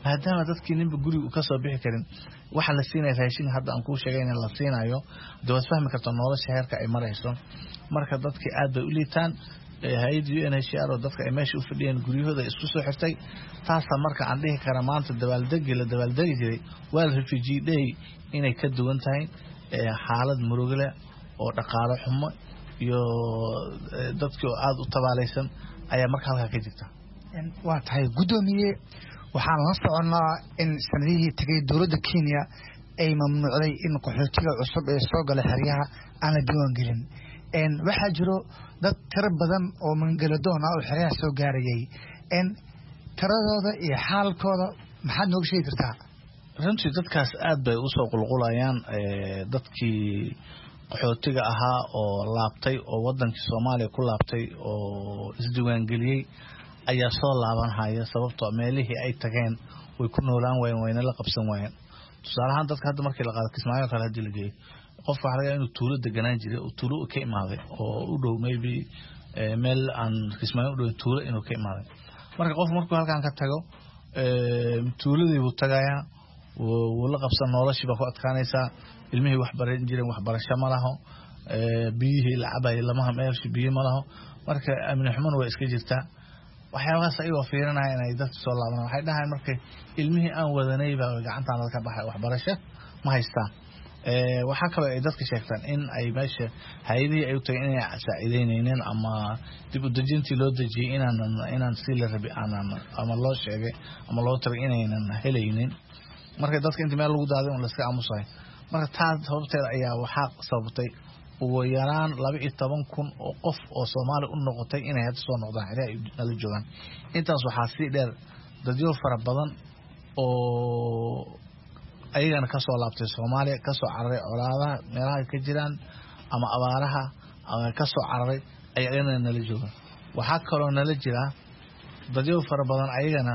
[SPEAKER 13] maadaama dadkii ninba guriga ka soo bixi karin waxa la siinay raashin hadda aan ku sheegay in la siinayo dawad fahmi karto nolosha heerka ay marayso marka dadkii aad bay u liitaan hay'adda UNHCR oo dadka ay meesha u fadhiyeen guryahooda isku soo xirtay taas marka aan dhihi kara maanta dabaaldegi jiray World Refugee Day inay ka duwan tahay xaalad murugo leh oo dhaqaale xumo iyo dadkii aad u tabaalaysan ayaa marka halka ka jirta
[SPEAKER 14] waa tahay gudoomiye waxaan la soconaa in sanadihii tagay dowladda Kenya ay mamnuucday in qaxootiga cusub ee soo galay xeryaha aan la diiwaan gelin waxaa jiro dad tiro badan oo mangaladoon ah oo xeryaha soo gaarayay tiradooda iyo xaalkooda maxaad nooga sheegi kartaa
[SPEAKER 13] runtii dadkaas aad bay u soo qulqulayaan dadkii qaxootiga ahaa oo laabtay oo wadankii Soomaaliya ku laabtay oo isdiiwaan geliyay ayaa soo laabanaya sababtoo meelihii ay tageen way ku noolaan waayeen wayna la qabsan waayeen tusaale ahaan dadka hadda markii la qaado Kismaayo kala hadii la geeyo qof waxa laga inuu tuulo deganaan jiray oo tuulo ka imaaday oo u dhow maybe meel aan Kismaayo u dhow tuulo inuu ka imaaday marka qof markuu halkaan ka tago tuuladii uu tagayaa wuu la qabsan noloshii baa ku adkaanaysa ilmihii wax baran jireen waxbarasho ma laho biyihii la cabay lama meelshi biyo ma laho marka amni xumo way iska jirtaa waxyaabahaas ayuu fiirinaya inay dadku soo laabaan waxay dhahaan markay ilmihii aan wadanay baa gacantaan ka baxay waxbarasho ma haystaan waxa kale ay dadka sheegtaan in ay meesha hay'adii ay u tahay inay saacideynayeen ama dib u dejintii loo dejiyay inaan si la rabi ama loo sheegay ama loo taray inaynan helaynin marka dadka inta meel lagu daaday oo la iska aamusay marka taas sababteeda ayaa waxa sababtay ugu yaraan 12,000 oo qof oo Soomaali u noqotay inay hadda soo noqdaan xeryaha ay nala joogaan intaas waxaa si dheer dadyo fara badan oo ayagana ka soo laabtay Soomaaliya ka soo cararay colaadaha meelaha ka jiraan ama abaaraha ama ka soo cararay ayagana nala joogaan waxa kaloo nala jira dadyo fara badan ayagana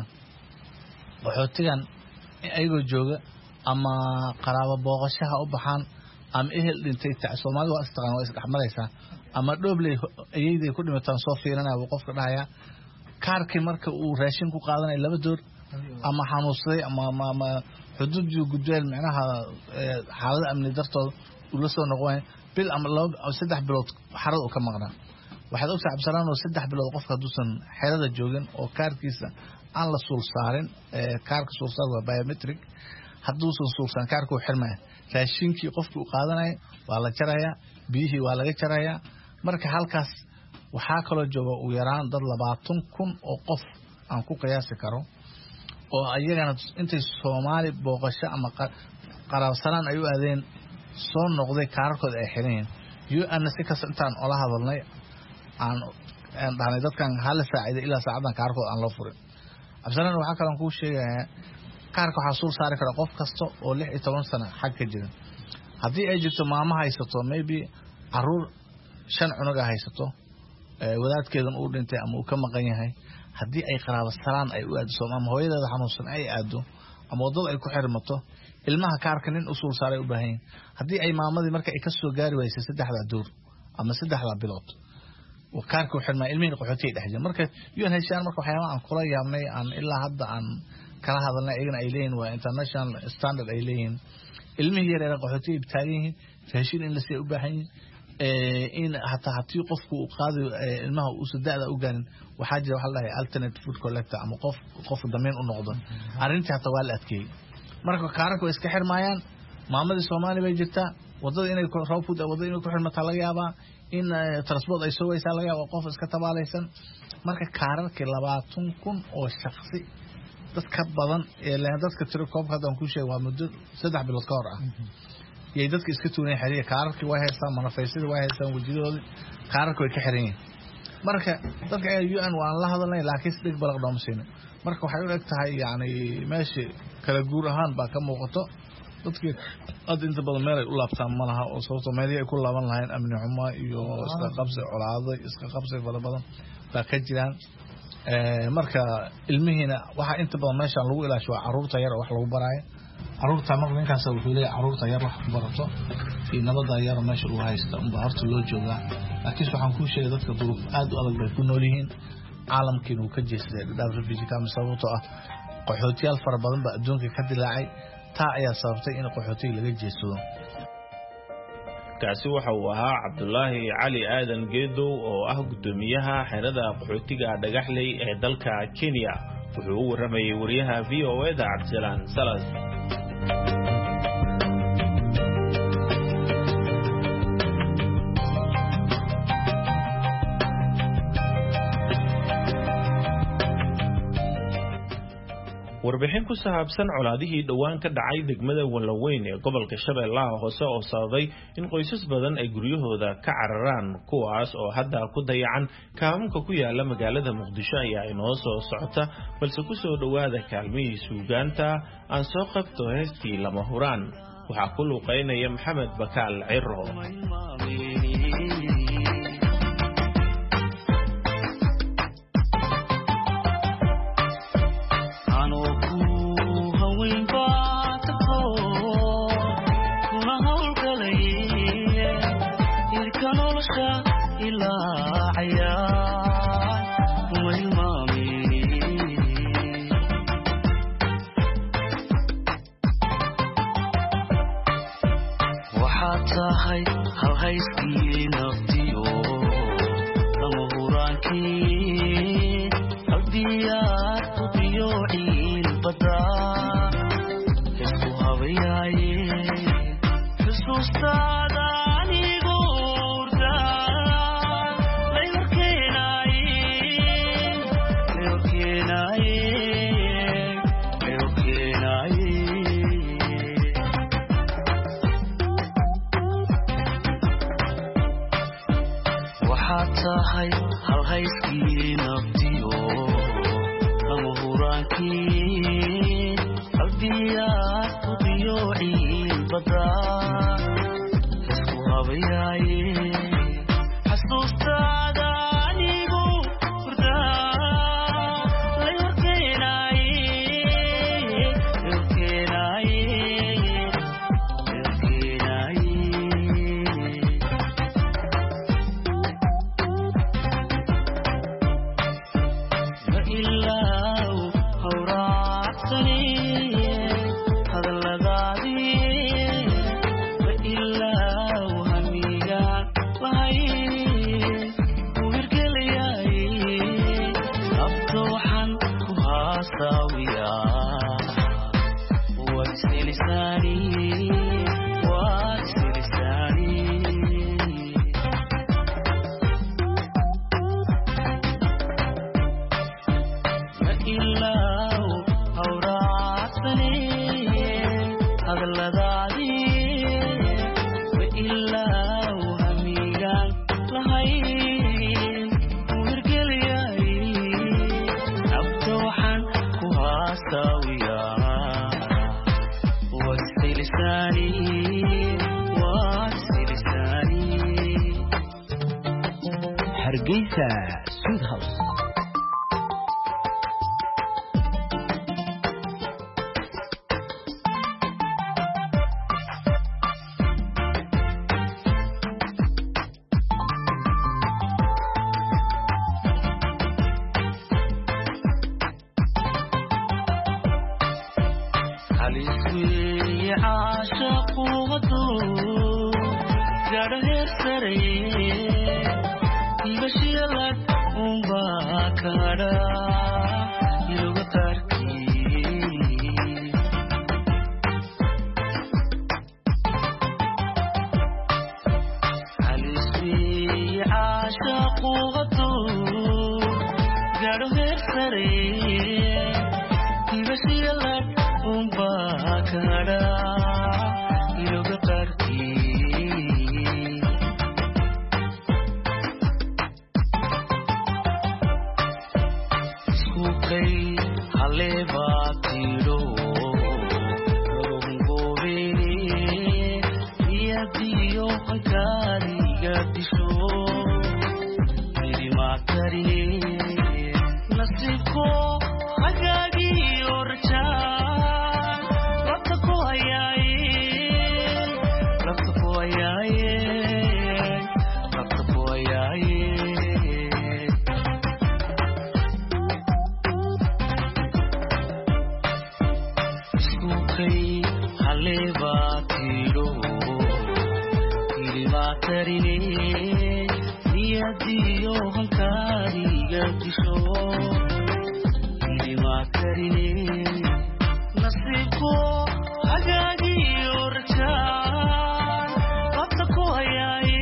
[SPEAKER 13] qaxootigan ayagoo jooga ama qaraabo booqashaha u baxaan ama ehel dhintay taa Soomaaliya waa istaqaan waa isdhaxmaraysa ama dhoobley ayayday ku dhimataan soo fiirinaya qofka dhahaya kaarkii marka uu raashin ku qaadanay laba door ama xanuunsay ama xuduudii gudbeel macnaha xaalada amni dartood uu la soo noqon bil ama 3 bilood xarad ka maqnaa waxaad ogtahay Cabdisalaam oo 3 bilood qofka duusan xerada joogin oo kaarkiisa aan la suul saarin kaarka suul saar waa biometric hadduu suul saaran kaarku xirmay raashinkii qofku uu qaadanay waa la jarayaa biyihii waa laga jarayaa marka halkaas waxa kala jooga u yaraan dad 20,000 oo qof aan ku qiyaasi karo oo ayagana intay Soomaali booqasho ama qaraabsanan ay u aadeen soo noqday kaarkooda ay xireen UN si ka santaan oo la hadalnay aan dhahnay dadkan hal saacid ilaa saacadan kaarkooda aan loo furin Cabdisalaam waxa kale aan ku sheegayaa kaarka waxa soo saari kara qof kasta oo 16 sano xag ka jira haddii ay jirto maama haysato maybe caruur 5 cunug haysato wadaadkeedan uu dhintay ama uu ka maqan yahay haddii ay qaraabo salaan ay u aado ama hooyadeeda xanuunsan ay aado ama wadada ay ku xirmato ilmaha kaarka nin u soo saaray u baahan haddii ay maamadii marka ay ka soo gaari waysay 3 door ama 3 bilood oo kaarka u xirmaa ilmihiin qaxootiga dhaxjin marka UNHCR marka waxyaabo aan kula yaabnay aan ilaa hadda aan kala hadalnay ayagana ay leeyihiin waa international standard ay leeyihiin ilmihii yar ee qaxootiga ibtaagiin raashin in la sii u baahan in hataa haddii qofku uu qaado ilmaha uu sadada u gaarin waxa jira waxa la dhahay alternate food collector ama qof dameen u noqdo arrintii hataa waa la adkeeyay marka kaarka iska xirmayaan maamadii Soomaali bay jirtaa wadada inay ku roobud wadada inay ku xirmato laga yaabaa in transport ay soo waysaa laga yaabaa qof iska tabaalaysan marka kaararkii 20,000 oo shakhsi dadka badan ee dadka tiro koobka hadaan ku sheegay waa muddo 3 bilood ka hor ah yey dadka iska tuunay xiriir kaararkii way haystaan manafaysadii way haystaan wajidooda kaararkii way ka xiran yihiin marka dadka ay UN waan la hadalnay laakiin sidii balaq dhoomsiina marka waxay u eg tahay yaani meeshii kala guur ahaan baa ka muuqato dadkii aad inta badan meel ay u laabtaan ma laha oo sababtoo meelihii ay ku laaban lahayn amni xumo iyo iska qabsi colaado iska qabsi fara badan baa ka jiraan marka ilmihiina waxa inta badan meeshan lagu ilaasho caruurta yar wax lagu baraayo caruurta marka ninkaas wuxuu leeyahay caruurta yar wax barato iyo nabada yar meesha uu haysto horta loo joogaa laakiin waxaan ku sheegay dadka duruuf aad u adag bay ku nool yihiin caalamkiina uu ka jeesaday Dadaab refugee camp sababtoo ah qaxootiyaal fara badan baa adduunka ka dilaacay taa ayaa sababtay in qaxootiga laga jeesado
[SPEAKER 12] kaasi waxa uu ahaa Cabdullaahi Cali Aadan Geedow oo ah gudoomiyaha xerada qaxootiga Dhagaxley ee dalka Kenya wuxuu u waramayay wariyaha VOA-da Cabdisalaan Salas warbixin ku saabsan colaadihii dhawaan ka dhacay degmada Walaweyn ee gobolka Shabeellaha Hoose oo sababay in qoysas badan ay guryahooda ka cararaan kuwaas oo hadda ku dayacan kaamka ku yaala magaalada Muqdisho ayaa inoo soo socota balse ku soo dhawaada kaalmihii suugaanta aan soo qabto heestii lama huraan waxa ku luqeynaya Maxamed Bakaal Ciro
[SPEAKER 15] Hargeysa Sud House
[SPEAKER 16] kay haleba tiro ilma tarine niyadiyo hankariga disho ilma tarine nasibko hagagiyo rajaan qabta ku hayaaye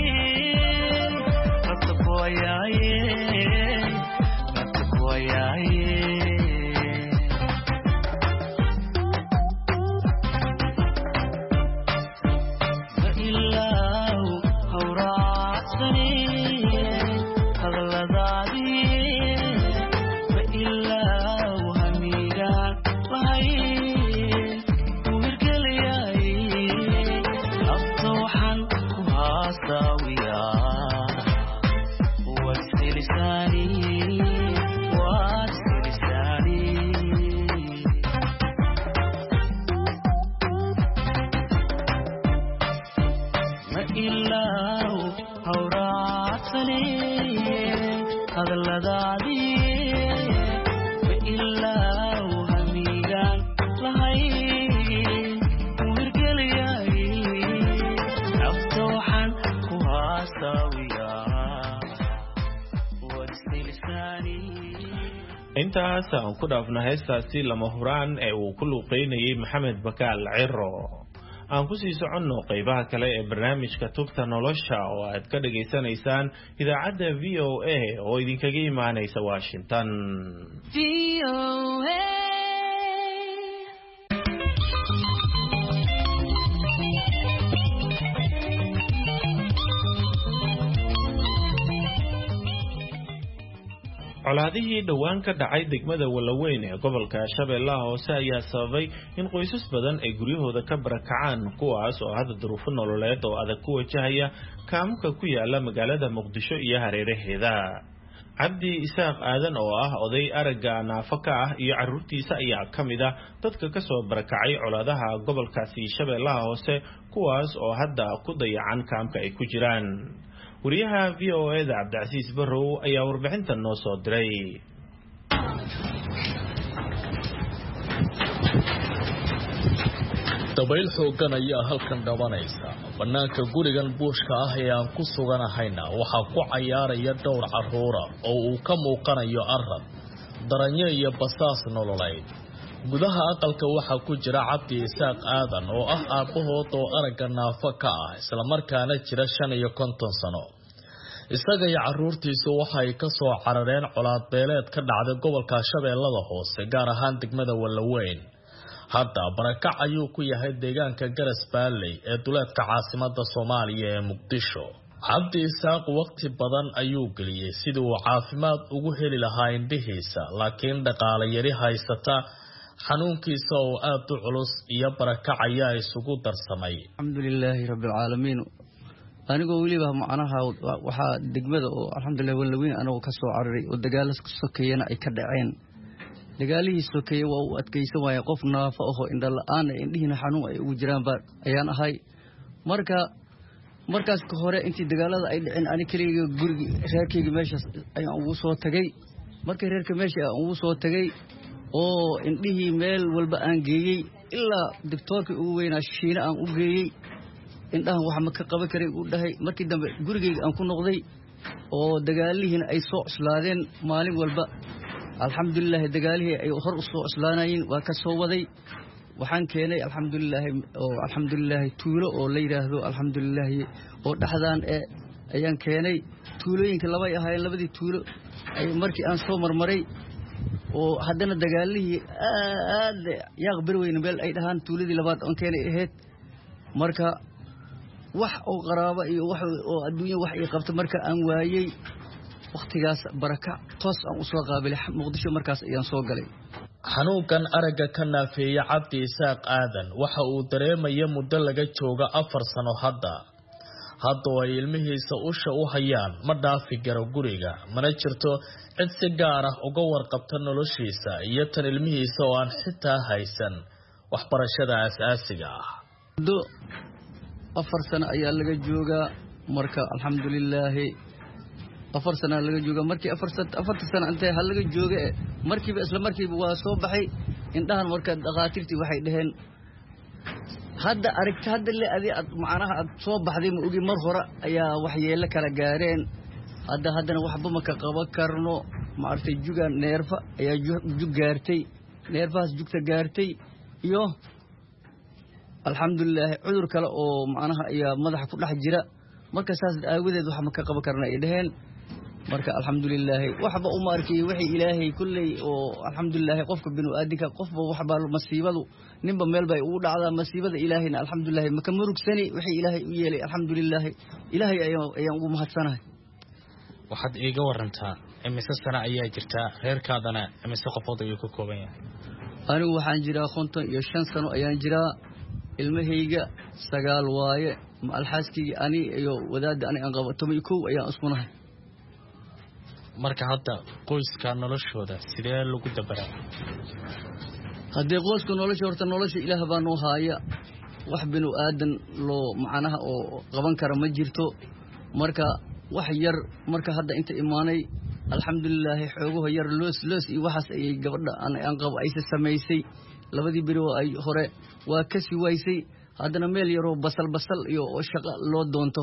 [SPEAKER 12] intaas aan ku dhaafna heestaasi lama huraan ee uu ku luuqeynayay maxamed bakaal ciro aan ku sii soconno qaybaha kale ee barnaamijka tubta nolosha oo aad ka dhageysanaysaan idaacadda VOA oo idinkaga imaanaysa Washington. VOA colaadihii dhawaan ka dhacay degmada Walaweyn ee gobolka Shabeellaha Hoose ayaa sababay in qoysas badan ay guryahooda ka barakacaan kuwaas oo hadda duruufo nololeed oo adag ku wajahaya kaamka ku yaala magaalada Muqdisho iyo hareeraheeda. Cabdi Isaaq Aadan oo ah oday aragga naafaka ah iyo carruurtiisa ayaa ka mid ah dadka ka soo barakacay colaadaha gobolkaasi Shabeellaha Hoose kuwaas oo hadda ku dayacan kaamka ay ku jiraan. wariyaha VOA-da Cabdicasiis Barrow ayaa warbixintan noo soo diray.
[SPEAKER 17] dabayl xooggan ayaa halkan dhabanaysa. Bannaanka gurigan buushka ah ee aan ku suganahayna waxaa ku cayaaraya dhowr carruura oo uu ka muuqanayo arrab, daranyo iyo basaas nololeed. gudaha aqalka waxaa ku jira Cabdi Isaaq Aadan oo ah aabbahood oo aragga naafo ka ah isla markaana jira 55 sano. isaga iyo carruurtiisu waxay ka soo carareen colaad beeleed ka dhacday gobolka Shabeellada Hoose gaar ahaan degmada Walaweyn. hadda barakac ayuu ku yahay deegaanka Garas Baalley ee duleedka caasimadda Soomaaliya ee Muqdisho. Cabdi Isaaq waqti badan ayuu geliyay sidii uu caafimaad ugu heli lahaa indhihiisa, laakiin dhaqaale yari haysata xanuunkiisa oo aad u culus iyo barakac ayaa isugu darsamay.
[SPEAKER 18] alxamdulilaahi rabbil caalamiin. anigoo weliba macnaha waxaa degmada oo alxamdulillah Walaweyn anagoo ka soo cararay oo dagaal sokeeyana ay ka dhaceen. dagaalihii sokeeye waa u adkaysan waaya qof naafo ah oo indho la'aan indhihiina xanuun ay ugu jiraan ayaan ahay. markaas ka hore intii dagaalada ay dhicin ani kaliya guriga reerkayga meeshaas ayaan ugu soo tagay. markii reerka meesha aan ugu soo tagay oo indhihii meel walba aan geeyey ilaa doctorka ugu weynaa Shiina aan u geeyey. indhahan waxa ma ka qaban karay u dhahay. markii dambe gurigayga aan ku noqday oo dagaalihiina ay soo cuslaadeen maalin walba. alxamdulillah dagaalihii ay hor u soo cuslaanayeen waa ka soo waday. waxaan keenay alxamdulillah tuulo oo la yiraahdo alxamdulillah oo dhaxdaan ayaan keenay. tuulooyinka laba ay ahaayeen, labadii tuulo ay markii aan soo marmaray oo haddana dagaalihii aad yaqbar weyn meel ay dhahaan tuuladii labaad aan keenay ahayd. marka wax oo qaraabo iyo wax oo adduunyo wax ay qabto marka aan waayay waqtigaas baraka toos aan u soo qaabilay Muqdisho. markaas ayaan soo galay.
[SPEAKER 17] xanuunkan aragga ka naafeeya Cabdi Isaaq Aadan waxa uu dareemaya muddo laga jooga 4 sano hadda ay ilmihiisa usha u hayaan ma dhaafi karo guriga, mana jirto cid si gaar ah uga warqabta noloshiisa iyo tan ilmihiisa oo aan xitaa haysan waxbarashada aasaasiga ah.
[SPEAKER 18] 4 sano ayaa laga joogaa. marka alxamdulillah 4 sano laga jooga. markii 4 sano intee hal laga jooga markiiba isla markiiba waa soo baxay indhahan. marka dhaqaatiirtii waxay dhaheen hadda aragti hadda le adi macnaha aad soo baxday ma ogi mar hore ayaa waxyeelo kala gaareen haddana waxba ma ka qaban karno maartay juga neerfa ayaa jug gaartay neerfaas jugta gaartay iyo alxamdulillah cudur kale oo macnaha ayaa madaxa ku dhex jira marka saas aawadeed wax ma ka qaban karna ay dhaheen marka alxamdulillah waxba u markay wixii ilaahay kullay oo alxamdulillah qofka binu aadinka qofba waxba masiibadu ninba meel bay ugu dhacdaa masiibada ilaahayna alxamdulillah ma ka murugsani wixii ilaahay u yeelay alxamdulillah ilaahay ayaan ugu mahadsanahay
[SPEAKER 17] waxaad iiga warantaa imise sana ayaa jirtaa reerkaadana imise qofood ayuu ka kooban yahay
[SPEAKER 18] anigu waxaan jiraa 55 sano ayaan jiraa ilmahayga 9 waaye ma alxaaskii ani iyo wadaad ani aan qabo 11 ayaan iskunahay
[SPEAKER 17] marka hadda qoyska noloshooda sidee lagu dabaraa
[SPEAKER 18] haddii qoyska nolosha horta nolosha ilaah baa noo haaya wax binu aadan loo macnaha oo qaban kara ma jirto marka wax yar marka hadda inta imaanay alxamdulillah xoogaha yar loos iyo waxaas ay gabadha aan qabo ay sameysay labadii biro ay hore waa ka sii waysay haddana meel yaro basal iyo shaqo loo doonto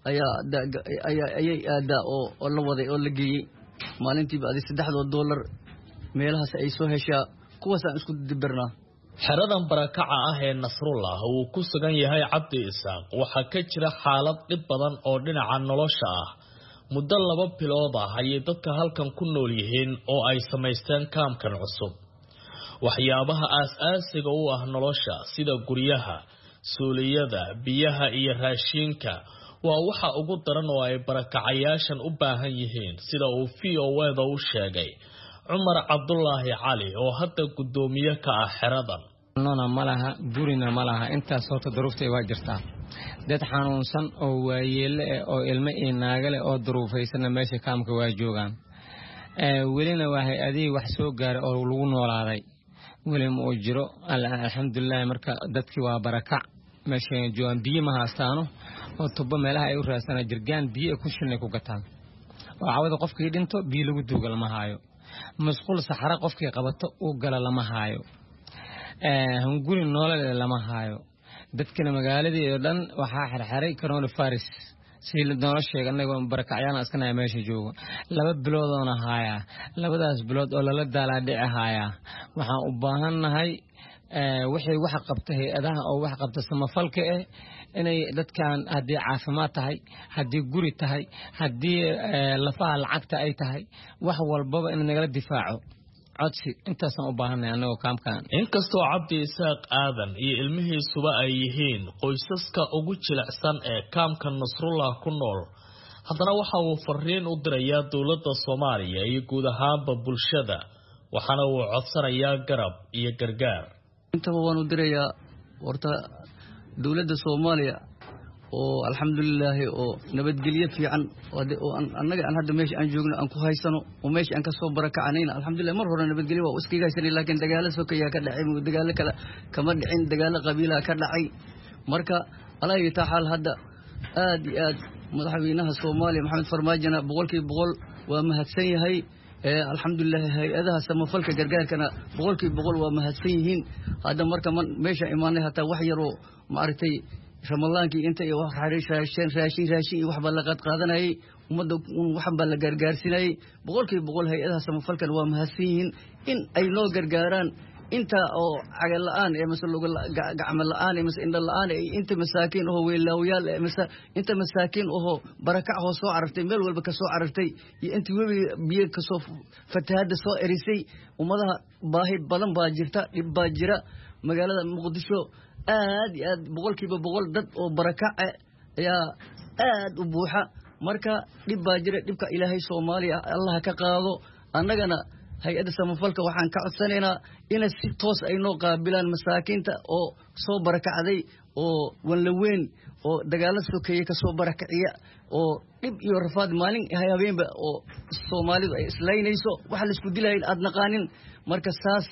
[SPEAKER 18] ayay aada oo la waday oo la geeyay maalintiiba adi $3 meelahaas ay soo heshaa kuwaas aan isku dibirnaa
[SPEAKER 17] xeradan barakaca ah ee Nasrullah uu ku sugan yahay Cabdi Isaaq waxa ka jira xaalad dhib badan oo dhinaca nolosha ah muddo 2 bilood ah ayay dadka halkan ku nool yihiin oo ay sameysteen kaamkan cusub waxyaabaha aas-aasiga u ah nolosha sida guryaha suuliyada biyaha iyo raashinka waa waxa ugu daran oo ay barakacayaashan u baahan yihiin sida uu VOA u sheegay Umar Abdullahi Ali oo hadda gudoomiye ka ah xeradan
[SPEAKER 19] nona malaha gurina malaha intaas horta duruuftay waa jirtaa dad xanuunsan oo waayeele oo ilmo inaagale oo duruufaysan meesha kaamka waa joogan welina waxay adii wax soo gaaray oo lagu noolaaday weli ma jiro alxamdulillah marka dadkii waa barakac meesha joogan biyo ma haastaano oo tuba meelaha ay u raasana jirgaan biyo ku shinay ku gataan oo cawada qofkii dhinto biyo lagu duugal ma haayo masquul saxara qofkii qabato uu gala lama haayo hunguri noolal lama haayo dadkina magaaladii oo dhan waxa xirxiray coronavirus si la sheegay anaga barakacyana askana meesha jooga 2 bilood oo haaya labadaas bilood oo la daalaadhici haaya waxaan u baahanahay wixii wax qabtay hay'adaha oo wax qabta samafalka inay dadkan hadii caafimaad tahay hadii guri tahay hadii lafaha lacagta ay tahay wax walbaba in naga difaaco codsi intaasaan u baahanahay anagoo kaamkan
[SPEAKER 17] inkastoo Cabdi Isaaq aadan iyo ilmihiisuba ay yihiin qoysaska ugu jilicsan ee kaamka Nasrullah ku nool haddana waxa uu fariin u dirayaa dawladda Soomaaliya iyo guud ahaanba bulshada waxaana uu codsanayaa garab iyo gargaar
[SPEAKER 18] inta waan u dirayaa horta dawladda Soomaaliya oo alxamdulillah oo nabadgelyo fiican oo annaga aan hadda meesha aan joogno aan ku haysano oo meesha aan ka soo barakacnayna alxamdulillah mar hore nabadgelyo waa iska haysanay laakiin dagaalo sookaya ka dhacay dagaalo kale kama dhicin dagaalo qabiila ka dhacay marka alay taxal hadda aad iyo aad madaxweynaha Soomaaliya Maxamed Farmaajana 100% waa mahadsan yahay alxamdulillah hay'adaha samafalka gargaarkana 100% waa mahadsan yihiin hadda marka meesha imaanay hataa wax yar oo maartay Ramadaankii inta iyo wax raashin iyo wax baa la qaadanayay umada wax baa la gargaarsinayay 100% hay'adaha samafalkan waa mahadsan yihiin in ay loo gargaaraan inta oo cagal la'aan ee mas'uul gacmo la'aan ee mas'uul la'aan ee inta masaakiin oo weelawyaal ee inta masaakiin oo barakac oo soo aragtay meel walba ka soo aragtay iyo inta biyo ka soo fatahaada soo erisay umadaha baahi badan baa jirta dib baa jira magaalada Muqdisho aad iyo aad 100% dad oo barakac ayaa aad u buuxa marka dib baa jira dibka Ilaahay Soomaaliya Allah ka qaado annagana hay'adda samafalka waxaan ka codsanaynaa in si toos ay noo qaabilaan masaakiinta oo soo barakacday oo walweyn oo dagaalo sokeeye ka soo barakaciya oo dib iyo rafaad maalin habeenba oo Soomaalidu ay islaynayso waxa la isku dilay aad naqaanin marka saas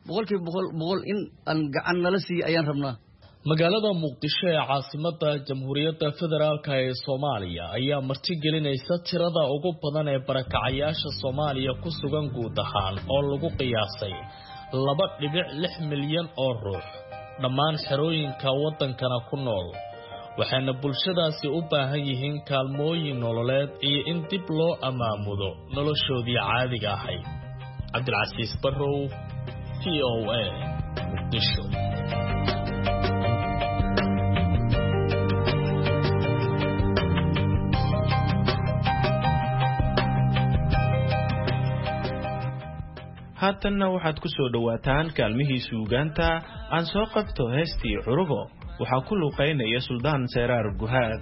[SPEAKER 18] 100% in aan gacan nala sii ayaan rabnaa
[SPEAKER 17] magaalada Muqdisho ee caasimadda Jamhuuriyadda Federaalka ee Soomaaliya ayaa martigelinaysa tirada ugu badan ee barakacayaasha Soomaaliya ku sugan guud ahaan oo lagu qiyaasay 2.6 milyan oo ruux dhammaan xerooyinka waddankana ku nool waxayna bulshadaasi u baahan yihiin kaalmooyin nololeed iyo in dib loo amaamudo noloshoodii caadiga ahayd cabdilcasiis barrow VOA Muqdisho
[SPEAKER 12] haatanna waxaad ku soo dhawaataan kaalmihii suugaanta aan soo qabto heestii curubo waxaa ku luqaynaya suldaan seeraar guhaad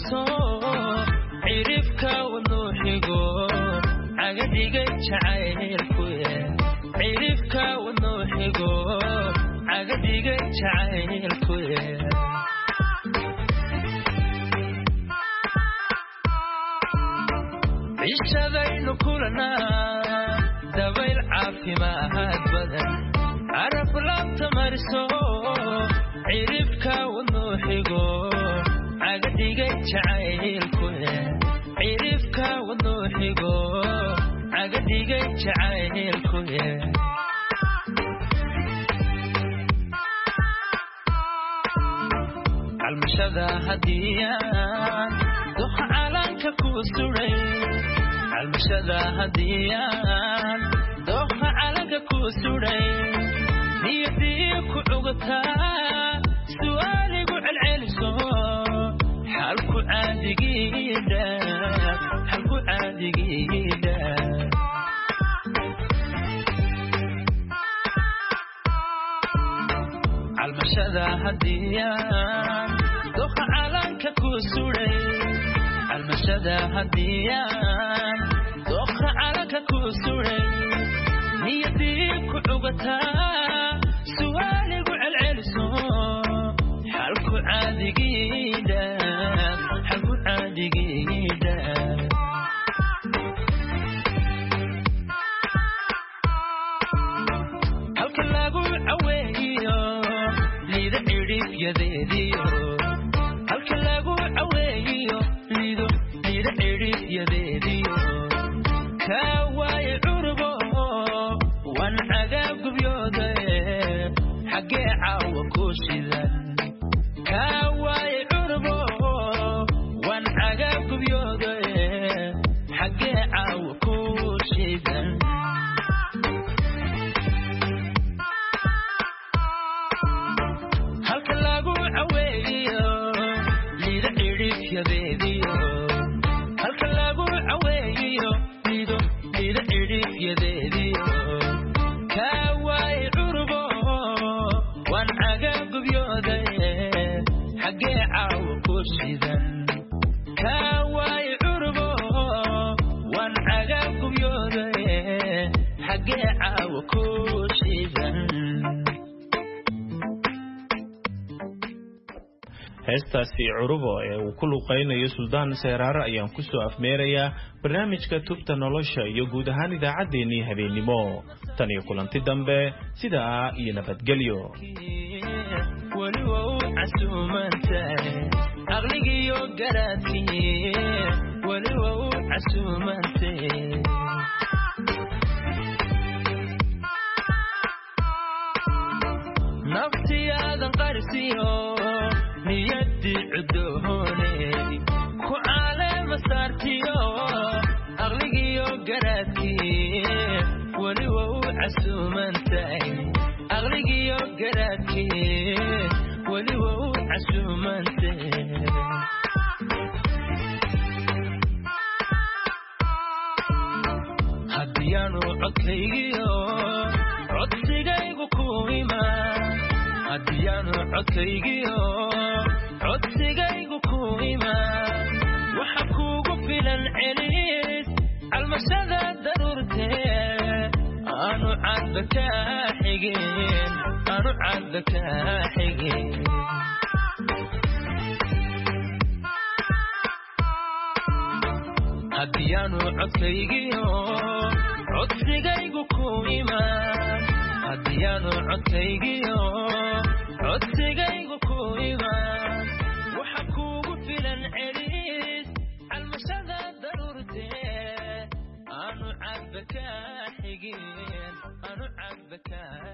[SPEAKER 16] cirifka wadnuuxigo cagadiga jacaylku cirifka wadnuuxigo cagadiga jacaylku cishadaynu kulanaa dabayl caafimaad badan carab laabta mariso cirifka wadnuuxigo cagadiga jacaylku cirifka wadnuuxigo cagadiga jacaylku calmashada hadiyaan duqa calanka ku suray calmashada hadiyaan duqa calanka ku suray niyadii ku cugataa su'aaligu celceliso xalku caadigiida calmashada hadiyaan duqa calanka ku suray calmashada hadiyaan duqa calanka ku suray niyadii ku cugataa su'aaligu celceliso xalku caadigiida halka lagu caweeyo liida cirifyadeediyo halka lagu caweeyo liida cirifyadeediyo kaa waaye curubo wan cagaab gubyooda xaggee caawa ku shidan kaa waaye curubo wan cagaab gubyooda xaggee caawa ku shidan halka lagu caweeyo liida cirifyadeediyo halka lagu caweeyo liida cirifyadeediyo kaa waaye curubo wan cagaab gubyooda xaggee caawa ku shidan kaa waaye curubo wan cagaab gubyooda xaggee caawa ku shidan
[SPEAKER 12] heestaasi curubo ee uu ku luqaynayo suldaan seeraar ayaan ku soo afmeerayaa barnaamijka tubta nolosha iyo guud ahaan idaacaddeenii habeennimo tan iyo kulanti dambe sidaa iyo nabadgelyo
[SPEAKER 16] weli waa u casuumantahay aqligiyo garaadkii weli waa u casuumantahay naftiyaadan qarisiyo niyadii cudoone ku caleema saartiyo aqligiyo garaadkii weli waa u casuumantahay aqligiyo garaadkii weli waa u casuumantahay haddiyaanu codkaygiyo codsigaygu ku imaan haddiyaanu codkaygiyo codsigaygu ku imaan waxa kuugu filan celis calmashada daruurtee aanu cadba kaa xigin haddiyaanu codkaygiyo codsigaygu ku imaan haddiyaanu codkaygiyo codsigaygu ku imaan waxa kuugu filan celis calmashada daruurtee aanu cadba kaa xigin